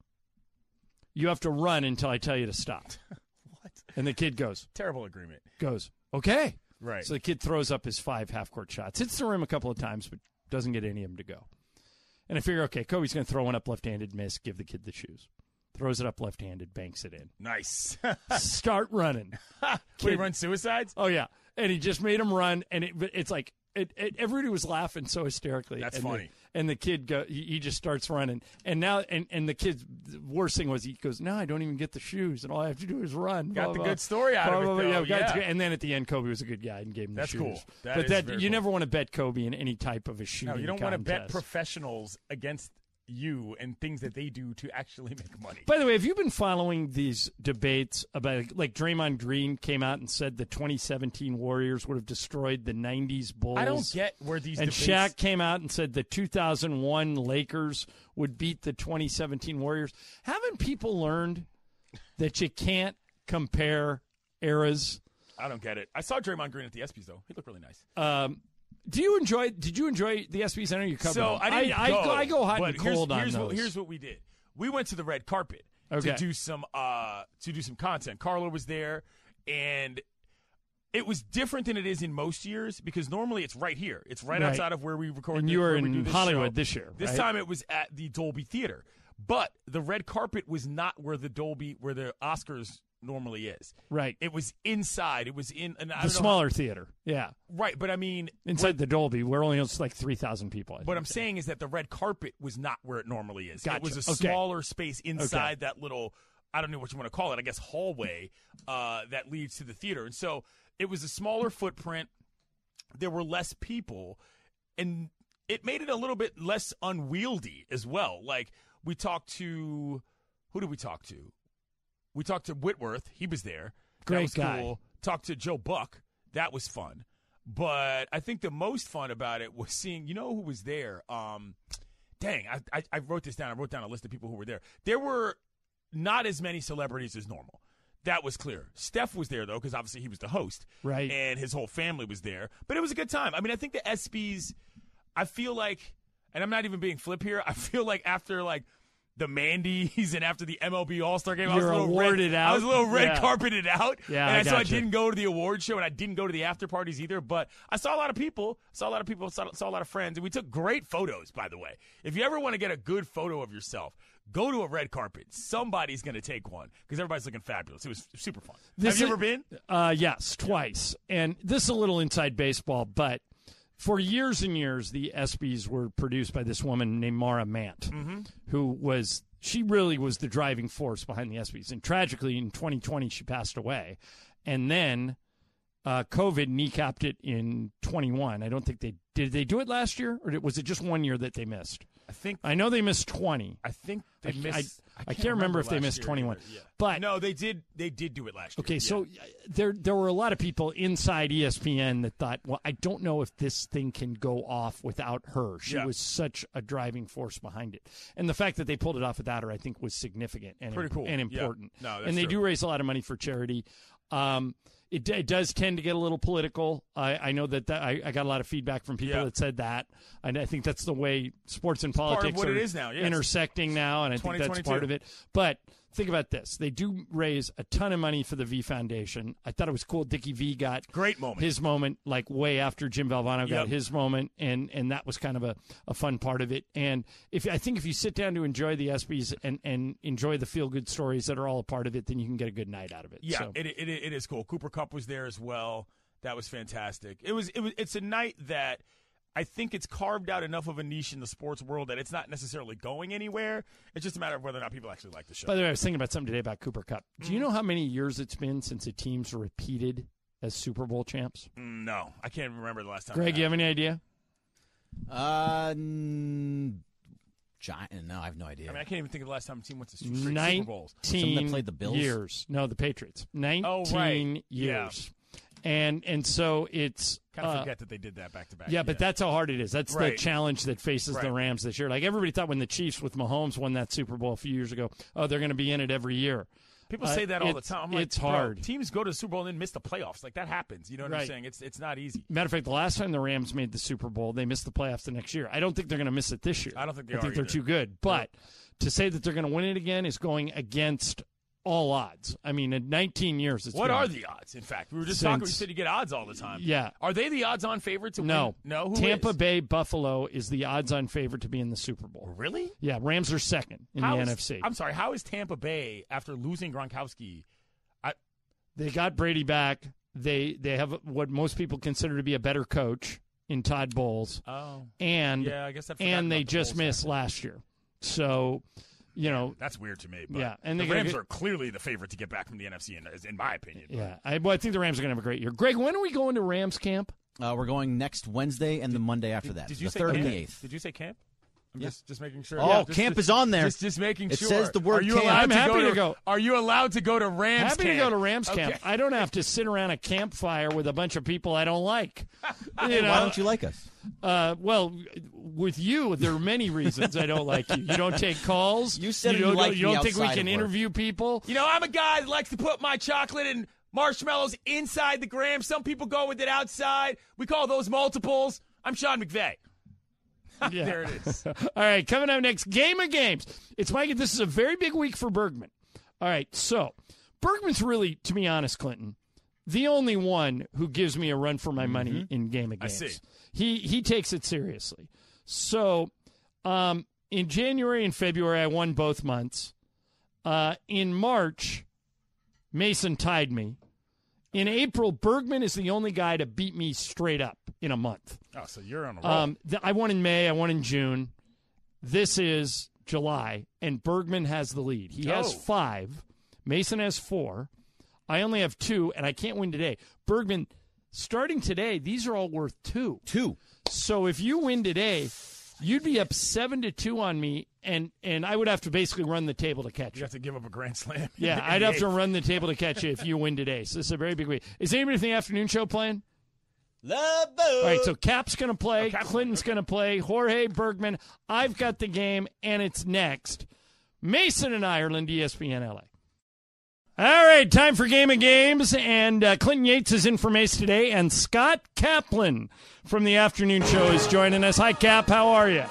you have to run until I tell you to stop." What? And the kid goes, Terrible agreement. goes, "Okay." Right. So the kid throws up his five half-court shots. Hits the rim a couple of times, but doesn't get any of them to go. And I figure, okay, Kobe's going to throw one up left-handed, miss, give the kid the shoes. Throws it up left-handed, banks it in. Nice. Start running. Would he Kid- run suicides? Oh, yeah. And he just made him run, and it, it's like it, it, everybody was laughing so hysterically. That's and funny. And the kid go, he he just starts running, and now and, and the kid's the worst thing was he goes, "No, I don't even get the shoes, and all I have to do is run." Got blah, the blah, good story out blah, of it, blah, though. Yeah, got Yeah. to- and then at the end, Kobe was a good guy and gave him the That's shoes. cool. That but is that very you cool. never want to bet Kobe in any type of a shooting. No, you don't want to bet contest. professionals against you and things that they do to actually make money. By the way, have you been following these debates about, like, Draymond Green came out and said the twenty seventeen Warriors would have destroyed the nineties Bulls? I don't get where these And debates... Shaq came out and said the two thousand one Lakers would beat the twenty seventeen Warriors. Haven't people learned that you can't compare eras? I don't get it. I saw Draymond Green at the ESPYs, though. He looked really nice. Um, do you enjoy? Did you enjoy the ESPYs? I know you covered. So them. I didn't I, go, I, I go hot but and cold here's, on here's those. What, here's what we did. We went to the red carpet Okay. to do some uh, to do some content. Carla was there, and it was different than it is in most years because normally it's right here. It's right, Right. outside of where we record. And the- you were where we in do this Hollywood show. this year, This right? time it was at the Dolby Theater, but the red carpet was not where the Dolby, where the Oscars normally is. Right. It was inside. It was in and I The don't know smaller theater. Yeah. how- right, but I mean, Inside the Dolby, where only it's like three thousand people. I what think. I'm saying is that the red carpet was not where it normally is. Gotcha. It was a Okay. smaller space inside that little, I don't know what you want to call it, I guess hallway uh, that leads to the theater. And so it was a smaller footprint. There were less people, and it made it a little bit less unwieldy as well. Like, we talked to, who did we talk to? We talked to Whitworth. He was there. That Great was guy. cool. Talked to Joe Buck. That was fun. But I think the most fun about it was seeing, you know who was there? Um, dang, I, I, I wrote this down. I wrote down a list of people who were there. There were not as many celebrities as normal. That was clear. Steph was there, though, because obviously he was the host. Right. And his whole family was there. But it was a good time. I mean, I think the ESPYs, I feel like, and I'm not even being flip here, I feel like after, like, the Mandy's and after the M L B All-Star game, I was You're a little awarded red, out. I was a little red Yeah. carpeted out. Yeah, and I so I gotcha. didn't go to the award show, and I didn't go to the after parties either. But I saw a lot of people, saw a lot of people, saw, saw a lot of friends, and we took great photos, by the way. If you ever want to get a good photo of yourself, go to a red carpet. Somebody's going to take one because everybody's looking fabulous. It was super fun. This Have you is- ever been? Uh, yes, twice. And this is a little inside baseball, but for years and years, the ESPYs were produced by this woman named Mara Mant, Mm-hmm. who was, she really was the driving force behind the ESPYs. And tragically, in twenty twenty, she passed away. And then uh, COVID kneecapped it in twenty-one. I don't think they, did they do it last year? Or was it just one year that they missed? I think I know they missed twenty. I think they I- missed. I- I can't remember if they last missed year twenty-one. either, yeah. But- no, they did. They did do it last year. Okay, yeah. so uh, there there were a lot of people inside E S P N that thought, well, I don't know if this thing can go off without her. She Yeah. was such a driving force behind it. And the fact that they pulled it off without her, I think, was significant and, Pretty cool. and Yeah. important. No, that's and they true. do raise a lot of money for charity. Um, it, d- it does tend to get a little political. I, I know that, that I, I got a lot of feedback from people Yeah. that said that. And I think that's the way sports and part of politics what are it is now, yes. intersecting now, and I think that's part twenty twenty-two. of it. But think about this. They do raise a ton of money for the V Foundation. I thought it was cool. Dickie V got Great moment. his moment, like way after Jim Valvano got Yep. his moment, and, and that was kind of a, a fun part of it. And if I think if you sit down to enjoy the ESPYs and, and enjoy the feel-good stories that are all a part of it, then you can get a good night out of it. Yeah, So, it, it it is cool. Cooper Kupp was there as well. That was fantastic. It was it was it's a night that I think it's carved out enough of a niche in the sports world that it's not necessarily going anywhere. It's just a matter of whether or not people actually like the show. by the way, I was thinking about something today about Cooper Kupp. Do Mm. you know how many years it's been since a team's repeated as Super Bowl champs? Mm, no, I can't remember the last time. Greg, that you have any idea? Uh, n- giant. No, I have no idea. I mean, I can't even think of the last time a team went to Super, straight Super Bowls. nineteen Someone that played the Bills? years. No, the Patriots. nineteen Oh, right. years. And and so it's Kind of uh, forget that they did that back to back. yeah, but that's how hard it is. That's the Right. challenge that faces the Right. Rams this year. Like everybody thought when the Chiefs with Mahomes won that Super Bowl a few years ago, oh, they're going to be in it every year. people uh, say that all the it's- time. I'm like, it's bro, hard. teams go to the Super Bowl and then miss the playoffs. Like that happens. You know what I'm Right. saying? It's it's not easy. Matter of fact, the last time the Rams made the Super Bowl, they missed the playoffs the next year. I don't think they're going to miss it this year. I don't think they I think are they're either. too good. But to say that they're going to win it again is going against all odds. I mean, in nineteen years, it's What been- are the odds? In fact, we were just talking. We Since- said you get odds all the time. Yeah. Are they the odds-on favorite to No. win? No. Who Tampa is? Bay Buffalo is the odds-on favorite to be in the Super Bowl. Really? Yeah, Rams are second in How the is- N F C. I'm sorry. How is Tampa Bay after losing Gronkowski? They got Brady back. They they have what most people consider to be a better coach. in Todd Bowles. Oh. And, Yeah, I guess I forgot and they about the just Bulls missed happening. last year. So, you know. That's weird to me. But Yeah, and the they gotta Rams get- are clearly the favorite to get back from the N F C, in, in my opinion. but- Yeah, I, well, I think the Rams are going to have a great year. Greg, when are we going to Rams camp? Uh, we're going next Wednesday and the Monday after Did, that. did you the say third camp? and the eighth. Did you say camp? I'm Yeah. just, just making sure. Oh, Yeah, just- camp just- is on there. Just, just making It sure. says the word Are you camp. allowed I'm to happy go to go. Are you allowed to go to Rams Happy camp? to go to Rams Okay. camp. I don't have to sit around a campfire with a bunch of people I don't like. You know? Why don't you like us? Uh, well, with you, there are many reasons I don't like you. You don't take calls. You said you you don't, liked you me don't think we outside can of work. interview people. You know, I'm a guy that likes to put my chocolate and marshmallows inside the gram. Some people go with it outside. We call those multiples. I'm Sean McVay. Yeah. There it is. All right, coming up next, Game of Games. It's Mike. This is a very big week for Bergman. All right, so Bergman's really, to be honest, Clinton, the only one who gives me a run for my money Mm-hmm. in Game of I Games. see. He he takes it seriously. So, um, in January and February, I won both months. Uh, in March, Mason tied me. In April, Bergman is the only guy to beat me straight up in a month. Oh, so you're on a roll. Um, th- I won in May. I won in June. This is July, and Bergman has the lead. He has Oh. five. Mason has four. I only have two, and I can't win today. Bergman, starting today, these are all worth two. Two. So if you win today, you'd be up seven to two on me, and and I would have to basically run the table to catch you you. have to give up a grand slam. Yeah, in I'd the have to eighth. run the table to catch you if you win today. So this is a very big week. Is anybody from the afternoon show playing? Love All right, so Cap's going to play. Oh, Cap's Clinton's going to play. Jorge Bergman. I've got the game, and it's next. Mason in Ireland, E S P N L A. All right, time for Game of Games, and uh, Clinton Yates is in for Mace today, and Scott Kaplan from the afternoon show is joining us. Hi, Cap. How are you?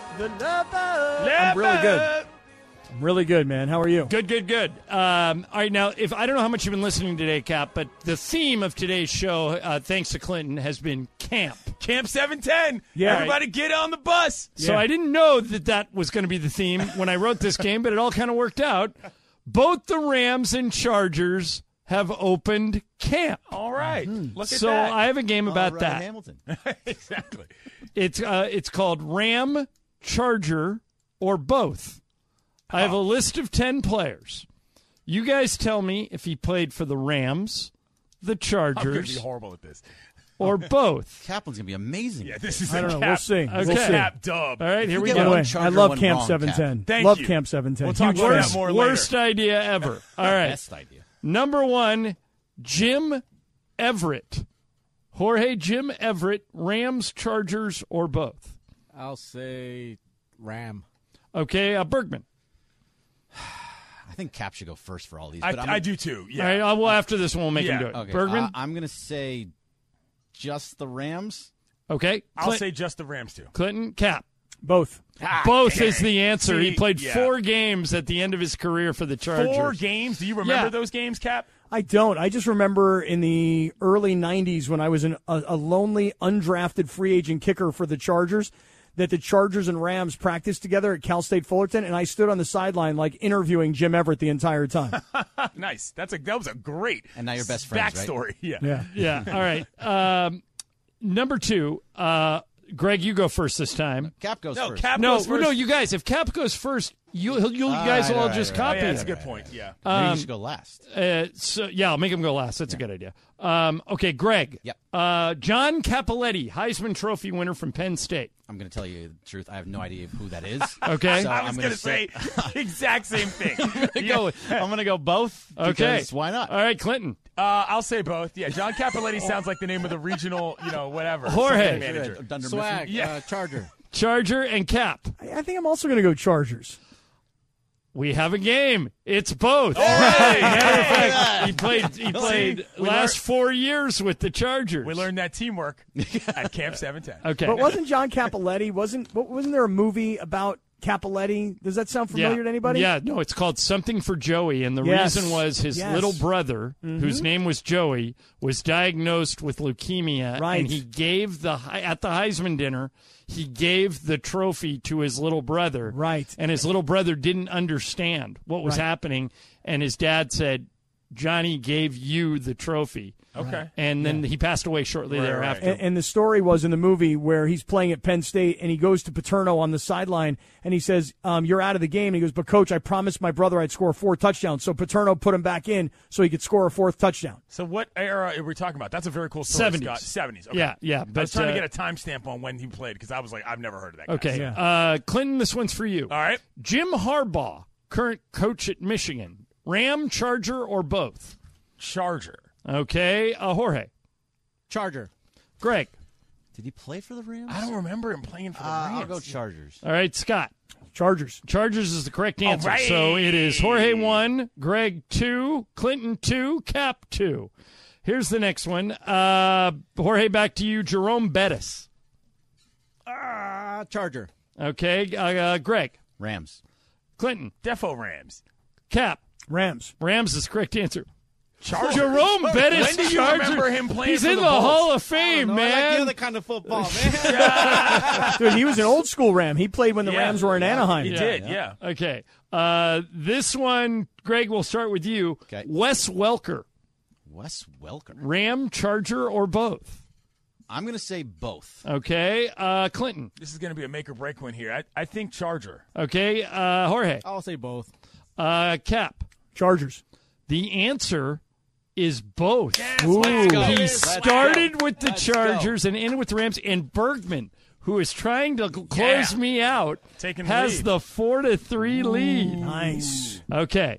I'm really good. I'm really good, man. How are you? Good, good, good. Um, all right, now, if I don't know how much you've been listening today, Cap, but the theme of today's show, uh, thanks to Clinton, has been camp. Camp seven ten. Yeah. Everybody get on the bus. So Yeah. I didn't know that that was going to be the theme when I wrote this game, but it all kind of worked out. Both the Rams and Chargers have opened camp. All right. Look at So that. I have a game about All right, that. Hamilton. exactly. It's uh, it's called Ram, Charger, or both. I have a list of ten players. You guys tell me if he played for the Rams, the I'm going to be Chargers, horrible at this. or both. Kaplan's going to be amazing. Yeah, this is I a don't know. cap. We'll see. Okay. We'll see. Cap dub. All right, here we get By the go. one way, Charger I love went Camp wrong, seven ten. Cap. Thank love you. Camp seven ten. We'll talk Huge about fan. that more later. Worst idea ever. All right. Best idea. Number one, Jim Everett. Jorge, Jim Everett, Rams, Chargers, or both? I'll say Ram. Okay, uh, Bergman. I think Cap should go first for all these. I, But I'm I do too. Yeah. All right, uh, well, after this one, we'll make Yeah. him do it. Okay, Bergman? uh, I'm going to say just the Rams. okay. I'll Clint- say just the Rams too. Clinton, Cap. Both. Both is the answer. See, he played yeah. four games at the end of his career for the Chargers. Four games. Do you remember Yeah. those games, Cap? I don't. I just remember in the early nineties when I was an, a, a lonely, undrafted free agent kicker for the Chargers, that the Chargers and Rams practiced together at Cal State Fullerton, and I stood on the sideline like interviewing Jim Everett the entire time. Nice. That's a that was a great And now you're best friends, right? backstory. Yeah. Yeah. Yeah, all right. Um, number two, uh, Greg, you go first this time. Cap goes No, first. Cap No, goes first. no, you guys. If Cap goes first, you he'll, you All guys right, will all all just right, Oh, copy yeah, it. that's a good point. Yeah. Maybe um, you should go last. Uh, so yeah, I'll make him go last. That's a good idea. Um, okay, Greg. Yep. Uh, John Cappelletti, Heisman Trophy winner from Penn State. I'm going to tell you the truth. I have no idea who that is. Okay. So I I'm was gonna going to say the exact same thing. go, I'm going to go both. Okay. Because why not? All right, Clinton. Uh, I'll say both. Yeah, John Cappelletti sounds like the name of the regional, you know, whatever. Jorge. something manager. Dunder Swag. Mifflin. Yeah. Uh, Charger. Charger and Cap. I, I think I'm also going to go Chargers. We have a game. It's both. All right. Matter of Hey. fact, he played. He played we last learned- four years with the Chargers. We learned that teamwork at Camp seven ten. Okay. But wasn't John Cappelletti, wasn't wasn't there a movie about Cappelletti? Does that sound familiar yeah. to anybody? Yeah, no, it's called Something for Joey, and the Yes. reason was his Yes. little brother, whose name was Joey, was diagnosed with leukemia, Right. and he gave the at the Heisman dinner, he gave the trophy to his little brother, Right. and his little brother didn't understand what was Right. happening, and his dad said, Johnny gave you the trophy. Okay. And then he passed away shortly Right, thereafter. And, and the story was in the movie where he's playing at Penn State and he goes to Paterno on the sideline and he says, um, you're out of the game. And he goes, but coach, I promised my brother I'd score four touchdowns. So Paterno put him back in so he could score a fourth touchdown. So what era are we talking about? That's a very cool story, seventies. Scott. seventies. Okay. Yeah, yeah. I But, was trying uh, to get a timestamp on when he played because I was like, I've never heard of that guy. Okay. Yeah. Uh, Clinton, this one's for you. All right. Jim Harbaugh, current coach at Michigan. Ram, Charger, or both? Charger. Okay. Uh, Jorge. Charger. Greg. Did he play for the Rams? I don't remember him playing for the Uh, Rams. I'll go Chargers. All right, Scott. Chargers. Chargers is the correct All answer. right. So it is Jorge one, Greg two, Clinton two, Cap two. Here's the next one. Uh, Jorge, back to you. Jerome Bettis. Uh, Charger. Okay. Uh, uh, Greg. Rams. Clinton. Defo Rams. Cap. Rams. Rams is the correct answer. Chargers. Jerome Bettis. When do you Chargers. remember him playing He's for in the the, Bulls? Hall of Fame, No, I like man. the other kind of football, man. Dude, he was an old school Ram. He played when the Yeah. Rams were in Anaheim. He did, yeah. Okay. Uh, this one, Greg, we'll start with you. Okay. Wes Welker. Wes Welker. Ram, Charger, or both? I'm going to say both. Okay. Uh, Clinton. This is going to be a make or break one here. I, I think Charger. Okay. Uh, Jorge. I'll say both. Uh, Cap. Chargers. The answer is both. Ooh. He Let's started with the Let's Chargers and ended with the Rams. And Bergman, who is trying to cl- close Yeah. me out, Taking the has lead. the four to three lead. Nice. Okay.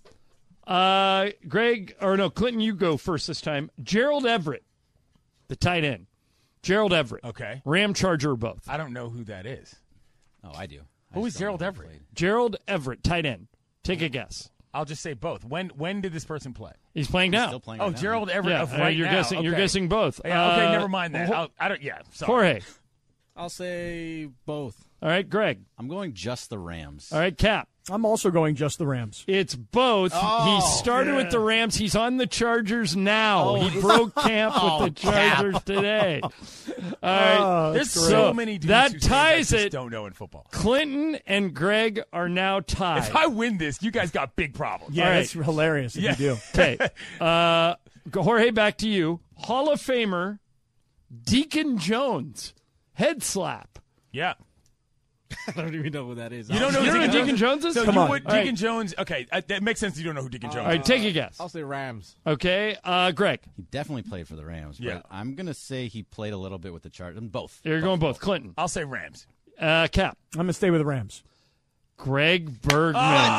Uh, Greg, or no, Clinton, you go first this time. Gerald Everett, the tight end. Gerald Everett. Okay. Ram, Charger, or both? I don't know who that is. Oh, I do. I Who just is don't Gerald know who Everett? played. Gerald Everett, tight end. Take a guess. I'll just say both. When when did this person play? He's playing now. Still playing Oh, right now. Gerald Everett Yeah, of uh, right you're now. guessing. You're Okay. guessing both. Yeah, okay, Uh, never mind that. Ho- I'll, I don't. Yeah, sorry. Jorge. I'll say both. All right, Greg. I'm going just the Rams. All right, Cap. I'm also going just the Rams. It's both. Oh, he started with the Rams. He's on the Chargers now. Oh, he is- broke camp Oh, with the Chargers today. All right. Oh, There's that's so great. many dudes That whose names ties I just it. don't know in football. Clinton and Greg are now tied. If I win this, you guys got big problems. Yeah, All right. that's hilarious if Yeah. you do. Okay. Uh, Jorge, back to you. Hall of Famer Deacon Jones. Head slap. Yeah. I don't even know who that is. You don't know You who don't know who Deacon Deacon Jones is? So Come you on. would All right. Deacon Jones. Okay, uh, that makes sense. You don't know who Deacon Jones All right, is. take a guess. I'll say Rams. Okay. Uh, Greg. He definitely played for the Rams. But Yeah. I'm going to say he played a little bit with the Chargers. Both. You're going both. Clinton. I'll say Rams. Uh, Cap. I'm going to stay with the Rams. Greg Bergman.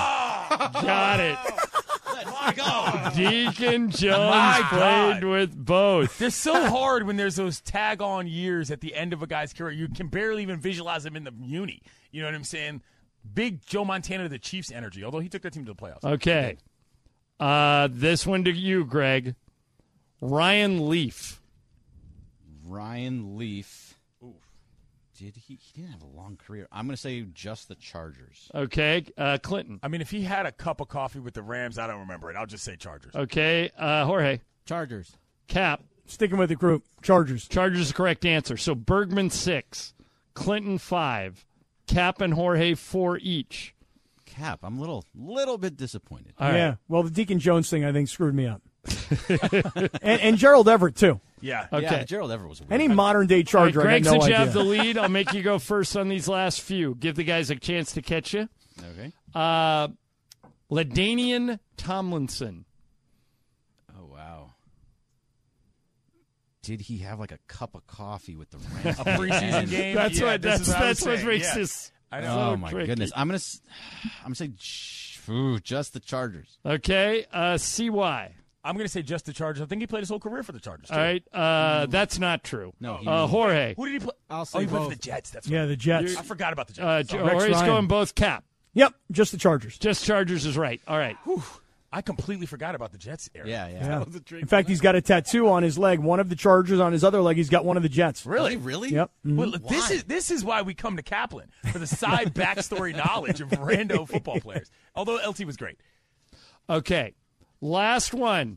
Got it. Deacon Jones My played God. with both. They're so hard when there's those tag-on years at the end of a guy's career. You can barely even visualize him in the uni. You know what I'm saying? Big Joe Montana to the Chiefs energy, although he took that team to the playoffs. Okay. Uh, this one to you, Greg. Ryan Leaf. Ryan Leaf. Did he? He didn't have a long career. I'm going to say just the Chargers. Okay. Uh, Clinton. I mean, if he had a cup of coffee with the Rams, I don't remember it. I'll just say Chargers. Okay. Uh, Jorge. Chargers. Cap. Sticking with the group. Chargers. Chargers is the correct answer. So Bergman six, Clinton five, Cap and Jorge four each. Cap. I'm a little, little bit disappointed. All right. Yeah. Well, the Deacon Jones thing, I think, screwed me up. and, and Gerald Everett, too. Yeah. Okay. Yeah, Gerald Everett was weird. Any modern day All right, Charger, Greg, I got no since you idea. have the lead, I'll make you go first on these last few. Give the guys a chance to catch you. Okay. Uh, LaDainian Tomlinson. Oh, wow. Did he have like a cup of coffee with the Rams? A preseason game. That's yeah, what. this That's is I was that's what saying, makes yeah. this. I know. Oh so my tricky. goodness! I'm gonna, s- I'm gonna say, sh- ooh, just the Chargers. Okay. Uh, C Y. I'm going to say just the Chargers. I think he played his whole career for the Chargers. Too. All right. Uh, that's not true. No, he Uh, Jorge. Who did he play? I'll say Oh, he played for both. the Jets. That's Yeah, right. the Jets. I forgot about the Jets. Uh, Sorry. Jorge's Ryan. going both. Cap. Yep, just the Chargers. Just Chargers is right. All right. I completely forgot about the Jets era. Yeah, yeah. Yeah. In fact, he's got a tattoo on his leg. One of the Chargers, on his other leg, he's got one of the Jets. Really? Really? Yep. Mhm. Well, this is this is why we come to Kaplan for the side backstory knowledge of rando football players. Although L T was great. Okay. Last one.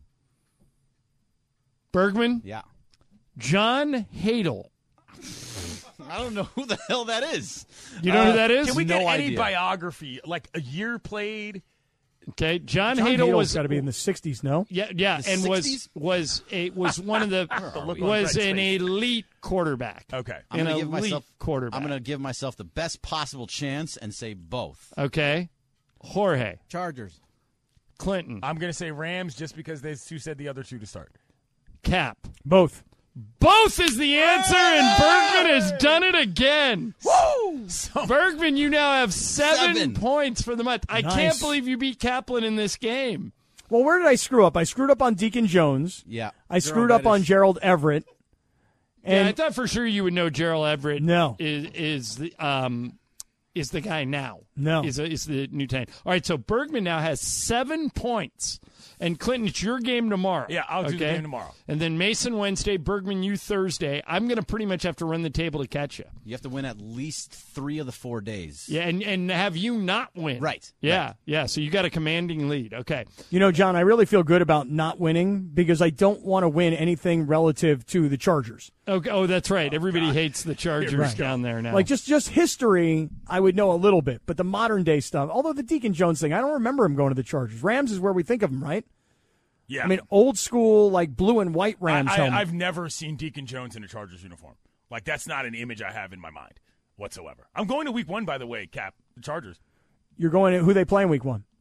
Bergman. Yeah. John Hadel. I don't know who the hell that is. You know who that is? Can we get No any idea. biography, like a year played, Okay, John, John Hadel Hadel's was got to be in the sixties, no? Yeah, yeah, The and sixties? was was a was one of the look on was Brett's an face. elite quarterback. Okay. I'm An gonna give elite myself quarterback. I'm going to give myself the best possible chance and say both. Okay, Jorge Chargers. Clinton I'm going to say Rams just because they two said the other two to start. Cap. Both. Both is the answer, and Bergman has done it again. Woo! Bergman, you now have seven, Seven. points for the month. I Nice. can't believe you beat Kaplan in this game. Well, where did I screw up? I screwed up on Deacon Jones. Yeah. I screwed up on Gerald Everett. yeah, And I thought for sure you would know Gerald Everett. No. is is the um is the guy now. No. is a, is the new tenant. All right, so Bergman now has seven points, and Clinton, it's your game tomorrow. Yeah, I'll do the okay? game tomorrow. And then Mason Wednesday, Bergman you Thursday. I'm going to pretty much have to run the table to catch you. You have to win at least three of the four days. Yeah, and and have you not win. Right, Yeah, right. yeah. So you got a commanding lead. Okay. You know, John, I really feel good about not winning because I don't want to win anything relative to the Chargers. Okay. Oh, that's right. Everybody hates the Chargers Right. down there now. Like just just history, I would know a little bit, but the modern day stuff. Although the Deacon Jones thing, I don't remember him going to the Chargers. Rams is where we think of him, right? Yeah. I mean, old school like blue and white Rams I, helmet. I, I've never seen Deacon Jones in a Chargers uniform. Like, that's not an image I have in my mind whatsoever. I'm going to week one, by the way, Cap. The Chargers. You're going to who they play in week one,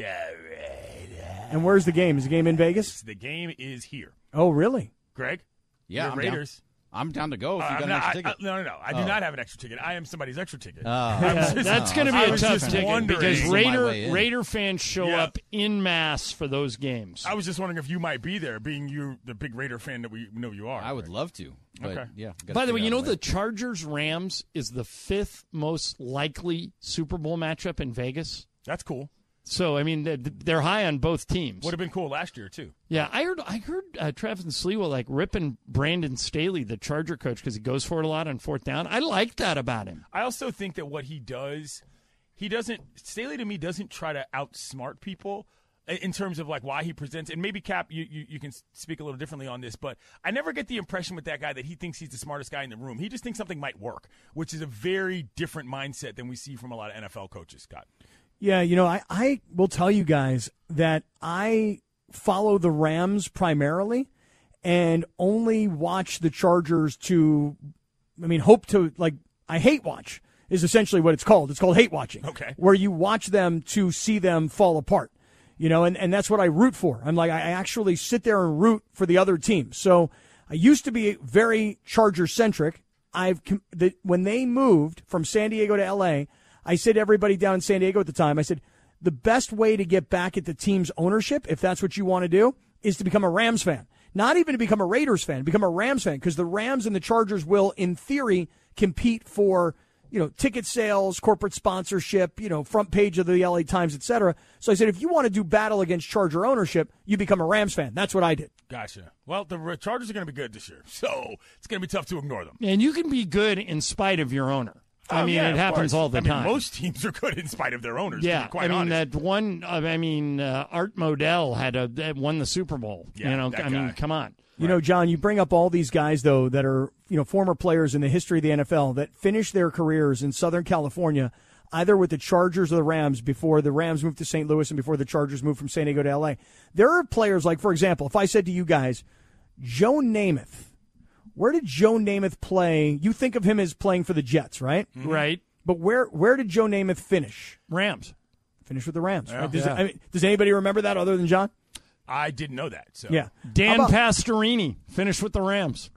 and where's the game? Is the game in Vegas? The game is here. Oh, really? Greg? Yeah, Your I'm Raiders. Down. I'm down to go if you Uh, got an no, extra I- ticket. I- no, no, no. I do Oh. not have an extra ticket. I am somebody's extra ticket. Oh. Yeah, that's going to be I a was tough just ticket wondering. because On my Raider way in. Raider fans show Yeah. up in mass for those games. I was just wondering if you might be there, being you the big Raider fan that we know you are. I would love to. But Okay. Yeah. gotta By the way, figure you out know a way. the Chargers Rams is the fifth most likely Super Bowl matchup in Vegas. That's cool. So I mean, they're- they're high on both teams. Would have been cool last year, too. Yeah, I heard. I heard uh, Travis Sliwa like ripping Brandon Staley, the Charger coach, because he goes for it a lot on fourth down. I like that about him. I also think that what he does, he doesn't, Staley to me doesn't try to outsmart people in terms of like why he presents. And maybe Cap, you, you, you can speak a little differently on this, but I never get the impression with that guy that he thinks he's the smartest guy in the room. He just thinks something might work, which is a very different mindset than we see from a lot of N F L coaches, Scott. Yeah, you know, I, I will tell you guys that I follow the Rams primarily and only watch the Chargers to, I mean, hope to, like, I hate watch is essentially what it's called. It's called hate watching. Okay. Where you watch them to see them fall apart, you know, and, and that's what I root for. I'm like, I actually sit there and root for the other team. So I used to be very Charger centric. I've, com- the, when they moved from San Diego to L A, I said to everybody down in San Diego at the time, I said, the best way to get back at the team's ownership, if that's what you want to do, is to become a Rams fan. Not even to become a Raiders fan, become a Rams fan, because the Rams and the Chargers will, in theory, compete for, you know, ticket sales, corporate sponsorship, you know, front page of the L A Times, et cetera. So I said, if you want to do battle against Charger ownership, you become a Rams fan. That's what I did. Gotcha. Well, the Chargers are going to be good this year, so it's going to be tough to ignore them. And you can be good in spite of your owner. I Oh, mean, yeah, it of happens course. all the I mean, time. most teams are good in spite of their owners. to Yeah, be quite I mean honest. that one. uh, I mean, uh, Art Modell had a that won the Super Bowl. Yeah, you know, that I mean, guy. come on. You know, John, you bring up all these guys, though, that are, you know, former players in the history of the N F L that finished their careers in Southern California, either with the Chargers or the Rams before the Rams moved to Saint Louis and before the Chargers moved from San Diego to L A. There are players like, for example, if I said to you guys, Joe Namath, where did Joe Namath play? You think of him as playing for the Jets, right? Right. But where where did Joe Namath finish? Rams. Finish with the Rams. Yeah. Right? Does, Yeah. I mean, does anybody remember that other than John? I didn't know that. So Yeah. Dan How about, Pastorini finished with the Rams.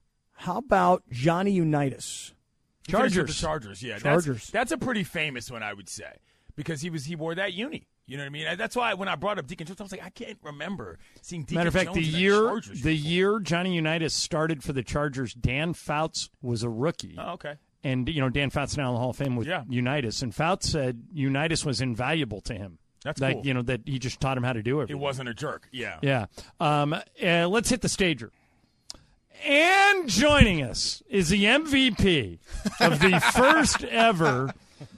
how about He Johnny Unitas? finished with Chargers. The Chargers, yeah. Chargers. That's, that's a pretty famous one, I would say, because he was he wore that uni. You know what I mean? That's why when I brought up Deacon Jones, I was like, I can't remember seeing Deacon Matter of fact, Jones the in a year Chargers the uniform. year Johnny Unitas started for the Chargers, Dan Fouts was a rookie. Oh, okay. And, you know, Dan Fouts now in the Hall of Fame with Yeah. Unitas. And Fouts said Unitas was invaluable to him. That's like, cool. you know, that he just taught him how to do it. He wasn't a jerk. Yeah. Yeah. Um, uh, let's hit the stager. And joining us is the M V P of the first ever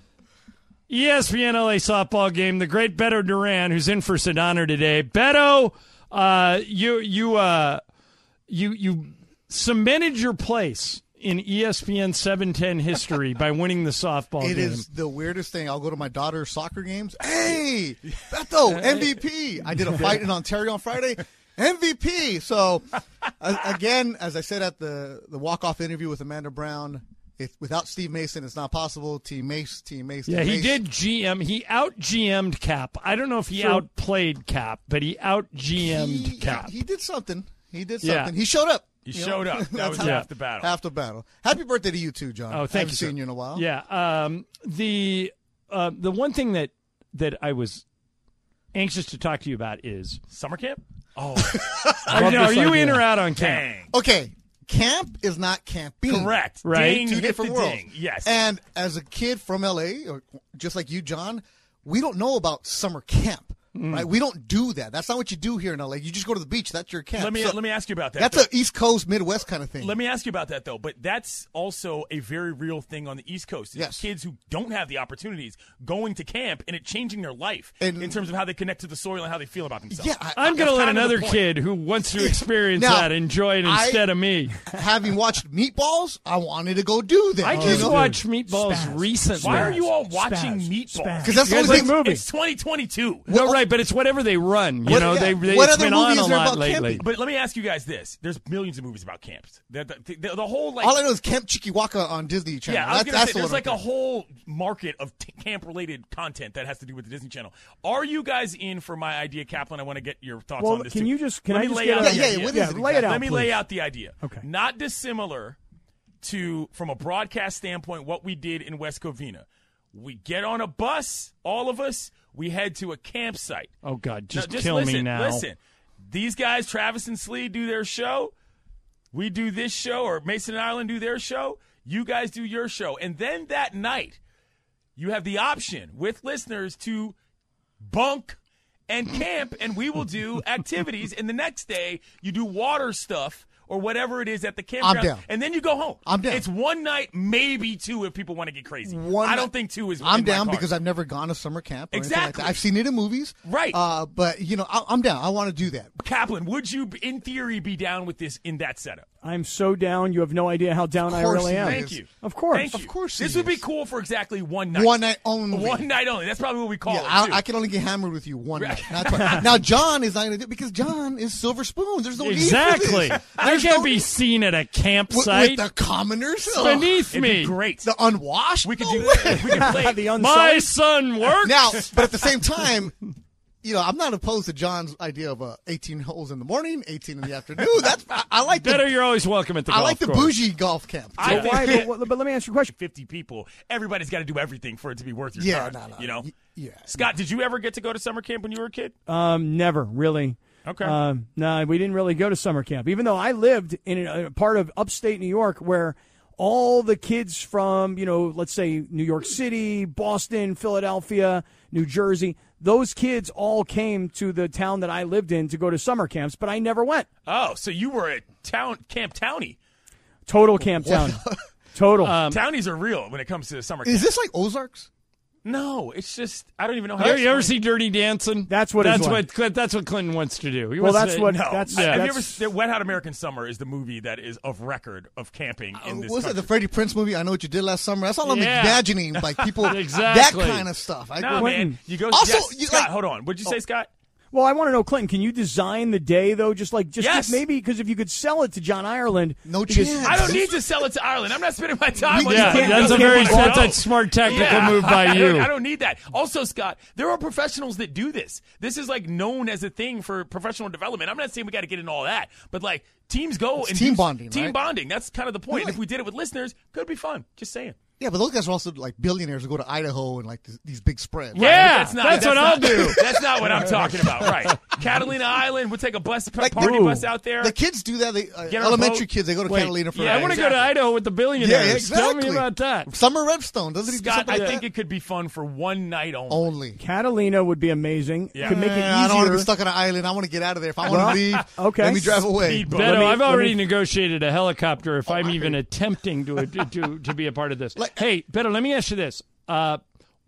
E S P N L A softball game, the great Beto Duran, who's in for Sedano today. Beto, uh, you you uh, you you cemented your place in E S P N seven ten history by winning the softball It game. is the weirdest thing. I'll go to my daughter's soccer games. Hey, Beto, M V P. I did a fight in Ontario on Friday. M V P. So, uh, again, as I said at the, the walk-off interview with Amanda Brown, if, without Steve Mason, it's not possible. Team Mace, Team Mace, Team Yeah, he Mace. did G M. He out G M'd Cap. I don't know if he Sure. outplayed Cap, but he out G M'd He, Cap. he did something. He did Yeah. something. He showed up. He You showed know? up. That That's was how- half the battle. Half the battle. Happy birthday to you too, John. Oh, thank I haven't you, seen sir. you in a while. Yeah. Um, the uh, the one thing that that I was anxious to talk to you about is Summer camp? Oh, are, are you in or out on camp? Dang. Okay, camp is not camping. Correct. Right. Ding, Two you hit different the worlds. ding. Yes. And as a kid from L A, or just like you, John, we don't know about summer camp. Mm. Right? We don't do that. That's not what you do here in L A. You just go to the beach. That's your camp. Let me So let me ask you about that. That's though. an East Coast, Midwest kind of thing. Let me ask you about that, though. But that's also a very real thing on the East Coast. Is Yes. Kids who don't have the opportunities going to camp and it changing their life And- in terms of how they connect to the soil and how they feel about themselves. Yeah, I- I'm going to That's let kind of the another point. kid who wants to experience Now, that enjoy it I- instead of me. Having watched Meatballs, I wanted to go do that. I you just know? watched Meatballs Spaz. recently. Why are you all watching Spaz. Meatballs? Spaz. Because that's the You only guys thing. like movie. It's twenty twenty-two. No, right, but it's whatever they run. You What- know, yeah. they, they What it's other been on movies a are lot about lately. camping? But let me ask you guys this: there's millions of movies about camps. The, the, the, the whole like All I know is Camp Chikiwaka on Disney Channel. yeah, I was that's, gonna that's say the there's one like I'm a whole market of t- camp-related content that has to do with the Disney Channel. Are you guys in for my idea, Kaplan? I want to get your thoughts Well, on this. can too. you just- can Let I me just lay get out a- the Yeah, yeah, idea. what Yeah, is it lay it out, Let me lay please. out the idea. Okay. Not dissimilar to, from a broadcast standpoint, what we did in West Covina. We get on a bus, all of us. We head to a campsite. Oh, God, just, Now, just kill listen, me now. Listen, these guys, Travis and Slee, do their show. We do this show, or Mason and Ireland do their show. You guys do your show. And then that night, you have the option with listeners to bunk and camp, and we will do activities. And the next day, you do water stuff or whatever it is at the campground. down. And then you go home. I'm down. It's one night, maybe two if people want to get crazy. One I don't night- think two is I'm in my down cards. because I've never gone to summer camp. Or anything like Exactly. that. I've seen it in movies. Right. Uh, but, you know, I, I'm down. I want to do that. Kaplan, would you, in theory, be down with this in that setup? I'm so down. You have no idea how down I course really he am. Thank is. you. Of course. Thank you. Of course This he would be is. cool for exactly one night. One night only. One night only. That's probably what we call Yeah, it. too. I, I can only get hammered with you one Right. night. That's why. Now, John is not going to do it because John is Silver Spoon. There's no Exactly. need for this. I There's can't no be need- seen at a with, campsite. with the commoners. It's Ugh. beneath It'd me. be great. The unwashed. We could No do. way. We could play. the My unsullied. son works. Now, but at the same time, you know, I'm not opposed to John's idea of uh, eighteen holes in the morning, eighteen in the afternoon. That's I, I like Better, the you're always welcome at the I golf like the course. bougie golf camp. I But think why- but, but let me ask you a question. fifty people. Everybody's got to do everything for it to be worth your Yeah, time. no, no. You know. Y- yeah. Scott, did you ever get to go to summer camp when you were a kid? Um, never really. Okay. Um, no, we didn't really go to summer camp, even though I lived in a, a part of upstate New York where all the kids from, you know, let's say New York City, Boston, Philadelphia, New Jersey, those kids all came to the town that I lived in to go to summer camps, but I never went. Oh, so you were at town Camp Townie. Total camp town. Total. Um, Townies are real when it comes to summer camp. Is this like Ozarks? No, it's just I don't even know how. You, to you ever explain see Dirty Dancing? That's what it's that's like. what that's what Clinton wants to do. He Well, wants that's to- what- No, That's- I- have you that's- ever? Wet Hot American Summer is the movie that is of record of camping in this Was it country. the Freddie Prince movie? I know what you did last summer. That's all I'm Yeah. imagining. Like people, Exactly. that kind of stuff. I No, agree. man. You go. Also, yes, you, Scott, like- hold on. What'd you say, Scott? Well, I want to know, Clinton, can you design the day, though? Just like, just Yes. maybe, because if you could sell it to John Ireland. No because- chance. I don't need to sell it to Ireland. I'm not spending my time on Yeah, this. that's a can't very be that's No. a smart tactical Yeah. move by I you. don't, I don't need that. Also, Scott, there are professionals that do this. This is like known as a thing for professional development. I'm not saying we got to get into all that, but like teams go It's and team do- bonding, Team right? bonding. That's kind of the point. Really? If we did it with listeners, could be fun. Just saying. Yeah, but those guys are also like billionaires who go to Idaho and like th- these big spreads. Yeah, That's not- that's, what not- I'll do. That's not what I'm talking about. Right. Catalina Island. We'll take a bus, Like, party ooh. bus out there. The kids do that. They, uh, Get on a elementary boat. kids, they go to Wait, Catalina for yeah, I want to go to exactly. Idaho with the billionaires. Yeah, exactly. Tell me about that. Summer Redstone. Doesn't he do Scott, something I like think that? it could be fun for one night only. Only. Catalina would be amazing. Yeah. Could make it Eh, I don't want to be easier. stuck on an island. I want to get out of there. If I want Well, to leave, okay. let me drive away. Speedboat. Beto, Let me- I've let already me- negotiated a helicopter if I'm I- even attempting to, to to to be a part of this. Like- hey, Beto, let me ask you this: uh,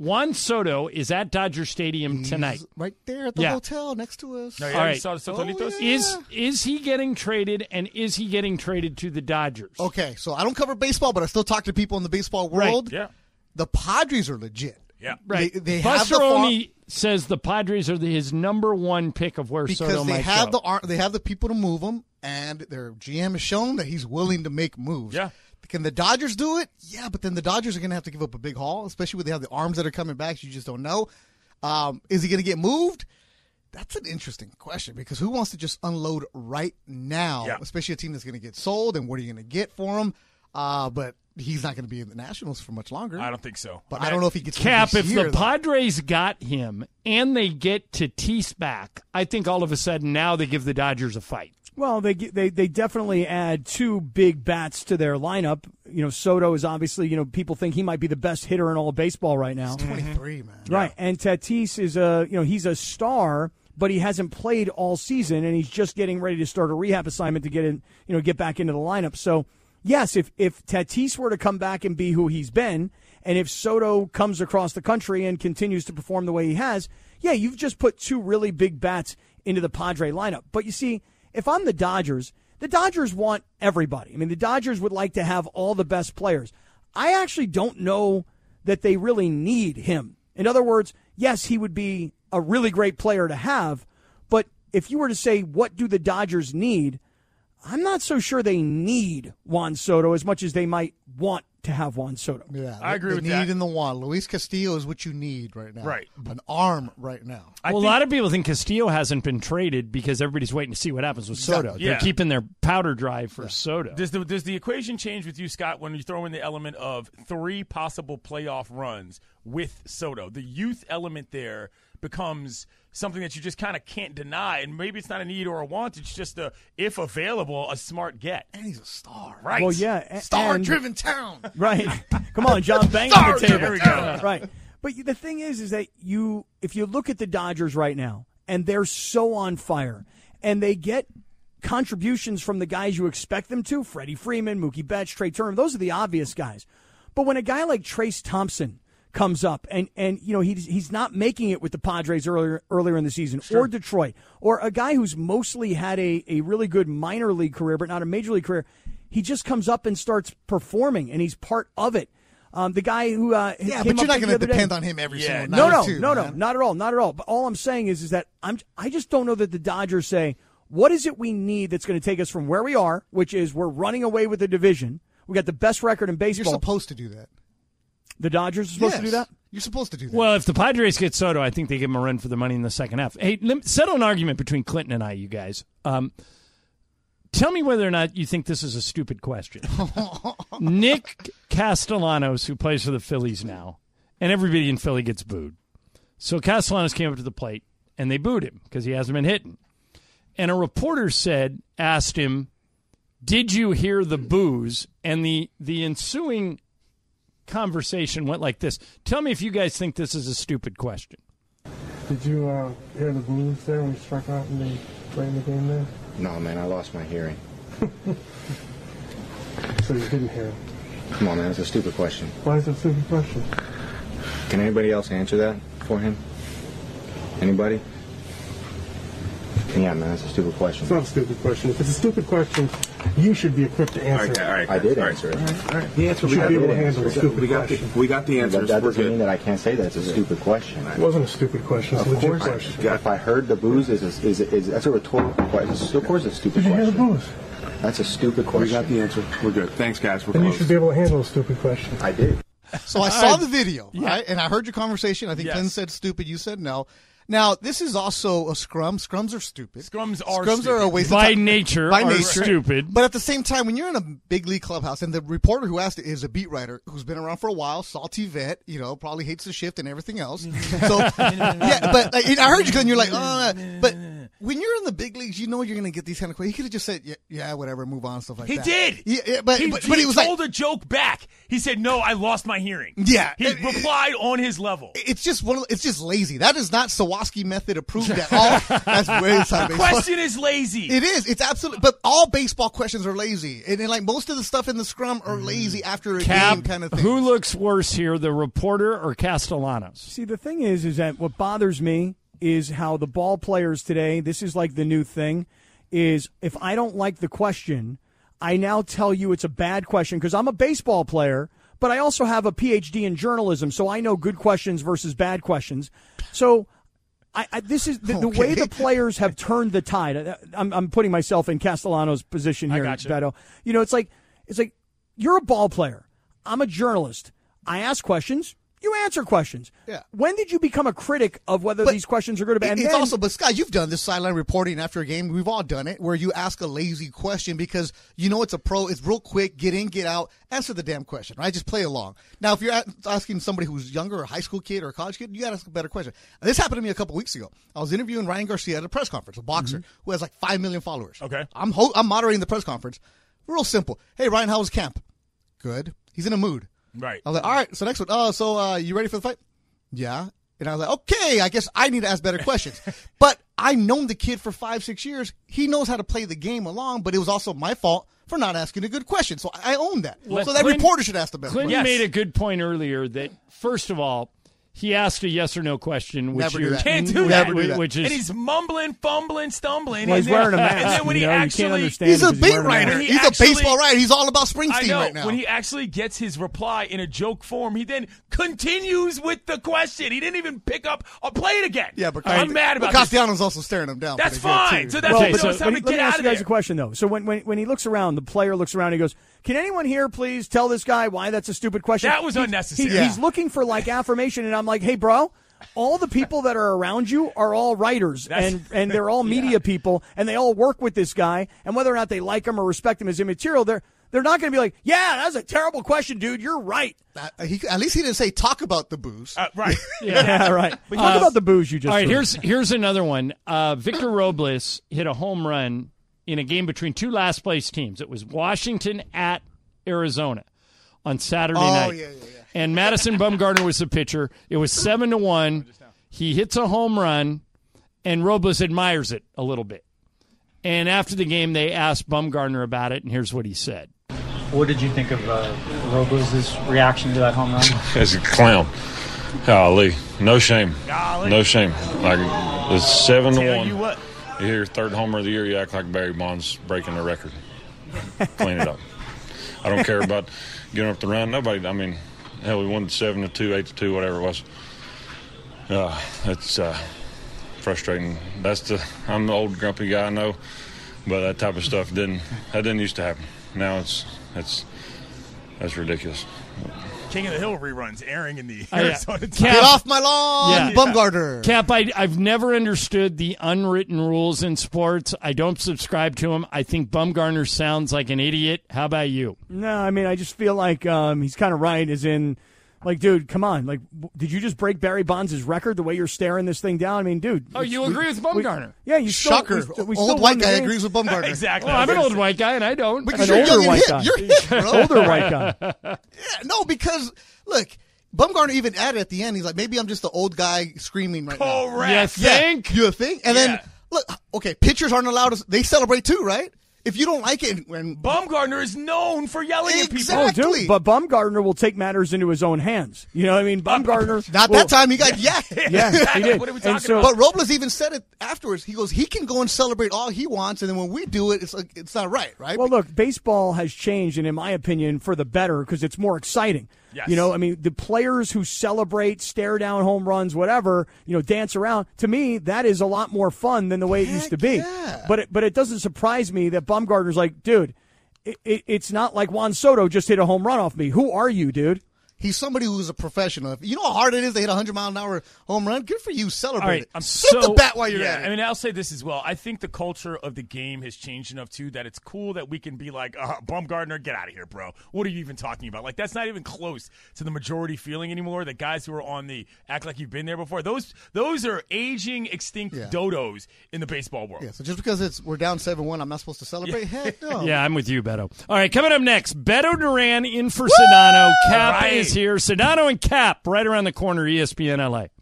Juan Soto is at Dodger Stadium He's tonight. right there at the Yeah. hotel next to us. No, yeah, All you right. saw the Sotolitos? Oh, yeah. Is is he getting traded, and is he getting traded to the Dodgers? Okay, so I don't cover baseball, but I still talk to people in the baseball world. Yeah. The Padres are legit. Yeah. Right. They, they have Buster the farm- Olney says the Padres are the, his number one pick of where Soto because they might have go. the ar- they have the people to move him, and their G M has shown that he's willing to make moves. Yeah. Can the Dodgers do it? Yeah, but then the Dodgers are going to have to give up a big haul, especially when they have the arms that are coming back. So you just don't know. Um, is he going to get moved? That's an interesting question because who wants to just unload right now, Yeah. especially a team that's going to get sold, and what are you going to get for him? Uh, but he's not going to be in the Nationals for much longer. I don't think so. But I I, mean, don't know if he gets Cap, moved if this year, the though. Padres got him and they get Tatis back, I think all of a sudden now they give the Dodgers a fight. Well, they they they definitely add two big bats to their lineup. You know, Soto is obviously, you know, people think he might be the best hitter in all of baseball right now. He's twenty-three, man. Right, and Tatis is a, you know, he's a star, but he hasn't played all season, and he's just getting ready to start a rehab assignment to get in, you know, get back into the lineup. So, yes, if if Tatis were to come back and be who he's been, and if Soto comes across the country and continues to perform the way he has, yeah, you've just put two really big bats into the Padre lineup. But you see, if I'm the Dodgers, the Dodgers want everybody. I mean, the Dodgers would like to have all the best players. I actually don't know that they really need him. In other words, yes, he would be a really great player to have, but if you were to say, what do the Dodgers need, I'm not so sure they need Juan Soto as much as they might want to have Juan Soto. Yeah, I agree the with need that. in the one. Luis Castillo is what you need right now. Right. An arm right now. I well, think- a lot of people think Castillo hasn't been traded because everybody's waiting to see what happens with Soto. Yeah. They're keeping their powder dry for Soto. Does the does the equation change with you, Scott, when you throw in the element of three possible playoff runs with Soto? The youth element there becomes something that you just kind of can't deny, and maybe it's not a need or a want. It's just a, if available, a smart get. And he's a star. Right. Well, yeah. a- and- Star-driven town. Right. Come on, John, bang Star- the table. There we go. Right. But the thing is, is that you, if you look at the Dodgers right now, and they're so on fire, and they get contributions from the guys you expect them to, Freddie Freeman, Mookie Betts, Trey Turner, those are the obvious guys. But when a guy like Trace Thompson comes up and, and you know, he's, he's not making it with the Padres earlier earlier in the season, or Detroit, or a guy who's mostly had a, a really good minor league career, but not a major league career, he just comes up and starts performing, and he's part of it. Um, the guy who uh, Yeah, came but you're up not the going to other depend day- on him every Yeah. single no, night. no, too, no, no, man. not at all, not at all. But all I'm saying is, is that I'm, I just don't know that the Dodgers say, what is it we need that's going to take us from where we are, which is we're running away with the division. We got the best record in You're baseball. supposed to do that. The Dodgers are supposed to do Yes. that? You're supposed to do that. Well, if the Padres get Soto, I think they give him a run for the money in the second half. Hey, let me settle an argument between Clinton and I, you guys. Um, tell me whether or not you think this is a stupid question. Nick Castellanos, who plays for the Phillies now, and everybody in Philly gets booed. So Castellanos came up to the plate, and they booed him because he hasn't been hitting. And a reporter said, asked him, did you hear the boos? And the, the ensuing conversation went like this. Tell me if you guys think this is a stupid question. Did you uh, hear the boos there when you struck out and they played the game there? No, man, I lost my hearing. So you didn't hear it. Come on, man, that's a stupid question. Why is it a stupid question? Can anybody else answer that for him? Anybody? Yeah, man, that's a stupid question. It's not a stupid question. If it's a stupid question, you should be equipped to answer it. all right. I did answer it. All right, all right. He answered. You should We be got able to the handle a answer. stupid We got the- question. we got the answers. That doesn't mean that I can't say that it's a stupid question. It wasn't a stupid question. It's a Of legit course, question. if I heard the booze, is a, is a, is that's a rhetorical question. Of course, it's a stupid Did you hear the question. boos? That's a stupid question. We got the answer. We're good. Thanks, guys. We're Then you should be able to handle a stupid question. I did. So I saw the video, right? And I heard your conversation. I think Yes. Glenn said stupid. You said no. Now, this is also a scrum. Scrums are stupid. Scrums are Scrums stupid. are a waste By of time. nature By are nature. stupid. But at the same time, when you're in a big league clubhouse, and the reporter who asked it is a beat writer who's been around for a while, salty vet, you know, probably hates the shift and everything else. So, yeah, but like, I heard you, and you're like, oh, but when you're in the big leagues, you know you're going to get these kind of questions. He could have just said, yeah, yeah, whatever, move on, stuff like He that. did. Yeah, yeah, but, he, but, he but he was like, told a joke back. He said, "No, I lost my hearing." Yeah. he replied on his level. it's just one of, it's just lazy. That is not Sawaku Jaworski method approved at all. That's way inside The baseball. question is lazy. It is. It's absolutely. But all baseball questions are lazy, and, and like most of the stuff in the scrum are lazy after a Cap, game kind of thing. who looks worse here, the reporter or Castellanos? See, the thing is, is that what bothers me is how the ball players today, this is like the new thing, is if I don't like the question, I now tell you it's a bad question because I'm a baseball player, but I also have a P H D in journalism, so I know good questions versus bad questions. So I, I this is the, the Okay. way the players have turned the tide. I'm, I'm putting myself in Castellanos' position I here, gotcha. Beto. You know, it's like it's like you're a ball player. I'm a journalist. I ask questions. You answer questions. Yeah. When did you become a critic of whether But these questions are good or bad? It- And It's then- also, but Scott, you've done this sideline reporting after a game. We've all done it, where you ask a lazy question because you know it's a pro. It's real quick. Get in, get out. Answer the damn question, right? Just play along. Now, if you're a- asking somebody who's younger, a high school kid or a college kid, you got to ask a better question. This happened to me a couple weeks ago. I was interviewing Ryan Garcia at a press conference, a boxer Mm-hmm. who has like five million followers. Okay. I'm ho- I'm moderating the press conference. Real simple. Hey, Ryan, how was camp? Good. He's in a mood. Right. I was like, all right. So next one. Oh, so uh, you ready for the fight? Yeah. And I was like, okay, I guess I need to ask better questions. But I've known the kid for five, six years. He knows how to play the game along, but it was also my fault for not asking a good question. So I own that. Well, so that Clint- reporter should ask the better Clinton question. made a good point earlier that, first of all, he asked a yes or no question, which Never do you're- that. Can't do Never that. do that. Which is And he's mumbling, fumbling, stumbling. Well, he's and then, wearing a mask, And then when you he know, you actually, can't understand He's a because beat wearing a mask. writer. When he He's actually- a baseball writer. He's all about Springsteen I know. right now. When he actually gets his reply in a joke form, he then continues with the question. He didn't even pick up or play it again. yeah, but I'm mad about but this. Castellanos also staring him down. That's pretty good, fine. too. So that's Well, okay, but so so, it's but time he- to let get me out ask of you guys there. a question, though. So when, when when he looks around, the player looks around, he goes, can anyone here please tell this guy why that's a stupid question? That was He's- unnecessary. he- Yeah. He's looking for, like, affirmation, and I'm like, hey, bro, all the people that are around you are all writers, That's- and, and they're all media people, and they all work with this guy, and whether or not they like him or respect him as immaterial, they're, they're not going to be like, yeah, that's a terrible question, dude. You're right. Uh, he, at least he didn't say talk about the booze. Uh, right. Yeah, right. But talk Uh, about the booze you just All right, threw. here's here's another one. Uh, Victor Robles hit a home run in a game between two last place teams. It was Washington at Arizona on Saturday Oh, night. yeah, yeah, yeah. And Madison Bumgarner was the pitcher. It was seven to one. He hits a home run, and Robles admires it a little bit. And after the game, they asked Bumgarner about it, and here's what he said. What did you think of uh, Robles' reaction to that home run? As a clown. Golly. No shame. Golly. No shame. Like, it's seven to Tell one. you what. You hear your third homer of the year, you act like Barry Bonds breaking the record. Clean it up. I don't care about giving up the run. Nobody, I mean, hell, we won seven to two, eight to two, whatever it was. Uh, it's uh, frustrating. That's the, I'm the old grumpy guy, I know, but that type of stuff didn't, that didn't used to happen. Now it's, it's, that's ridiculous. King of the Hill reruns airing in the Oh, yeah. Arizona Cap- Get off my lawn, Yeah. Bumgarner. Cap, I, I've never understood the unwritten rules in sports. I don't subscribe to them. I think Bumgarner sounds like an idiot. How about you? No, I mean, I just feel like um, he's kind of right, as in, like, dude, come on. Like, w- did you just break Barry Bonds' record the way you're staring this thing down? I mean, dude. Oh, you we- agree with we- Bumgarner? yeah, you still, Shocker. we st- we Old still white won the guy game. agrees with Bumgarner. Exactly. Well, I'm an old white guy, and I don't. Because An you're older young and white hip. guy. You're hip, bro. Older white guy. Yeah, no, because look, Bumgarner even added at the end. He's like, maybe I'm just the old guy screaming right now. Correct. You think? You think? And Yeah. then look, okay, pitchers aren't allowed to. They celebrate too, right? If you don't like it, when Bumgarner is known for yelling at people. Exactly. Oh, dude, but Bumgarner will take matters into his own hands. You know what I mean? Bumgarner. not will- that time, he got yeah. Yeah, he did. What are we And talking so- about? But Robles even said it afterwards. He goes, he can go and celebrate all he wants, and then when we do it, it's like it's not right, right? Well, look, baseball has changed, and in my opinion, for the better, because it's more exciting. Yes. You know, I mean, the players who celebrate, stare down home runs, whatever, you know, dance around. To me, that is a lot more fun than the way it used to be. yeah. But it, but it doesn't surprise me that Bumgarner's like, dude, it, it, it's not like Juan Soto just hit a home run off me. Who are you, dude? He's somebody who's a professional. You know how hard it is to hit a hundred mile an hour home run. Good for you. Celebrate All right, it. I'm Sit so, the bat while you're yeah, at it. I mean, I'll say this as well. I think the culture of the game has changed enough too that it's cool that we can be like, uh, Bumgarner, get out of here, bro. What are you even talking about? Like, that's not even close to the majority feeling anymore. The guys who are on the act like you've been there before, those those are aging, extinct Yeah. dodos in the baseball world. Yeah, so just because it's we're down seven one, I'm not supposed to celebrate? Heck no. Yeah, I'm with you, Beto. All right, coming up next, Beto Duran in for Sedano. Cap Right. is here. Sedano and Cap right around the corner, E S P N L A.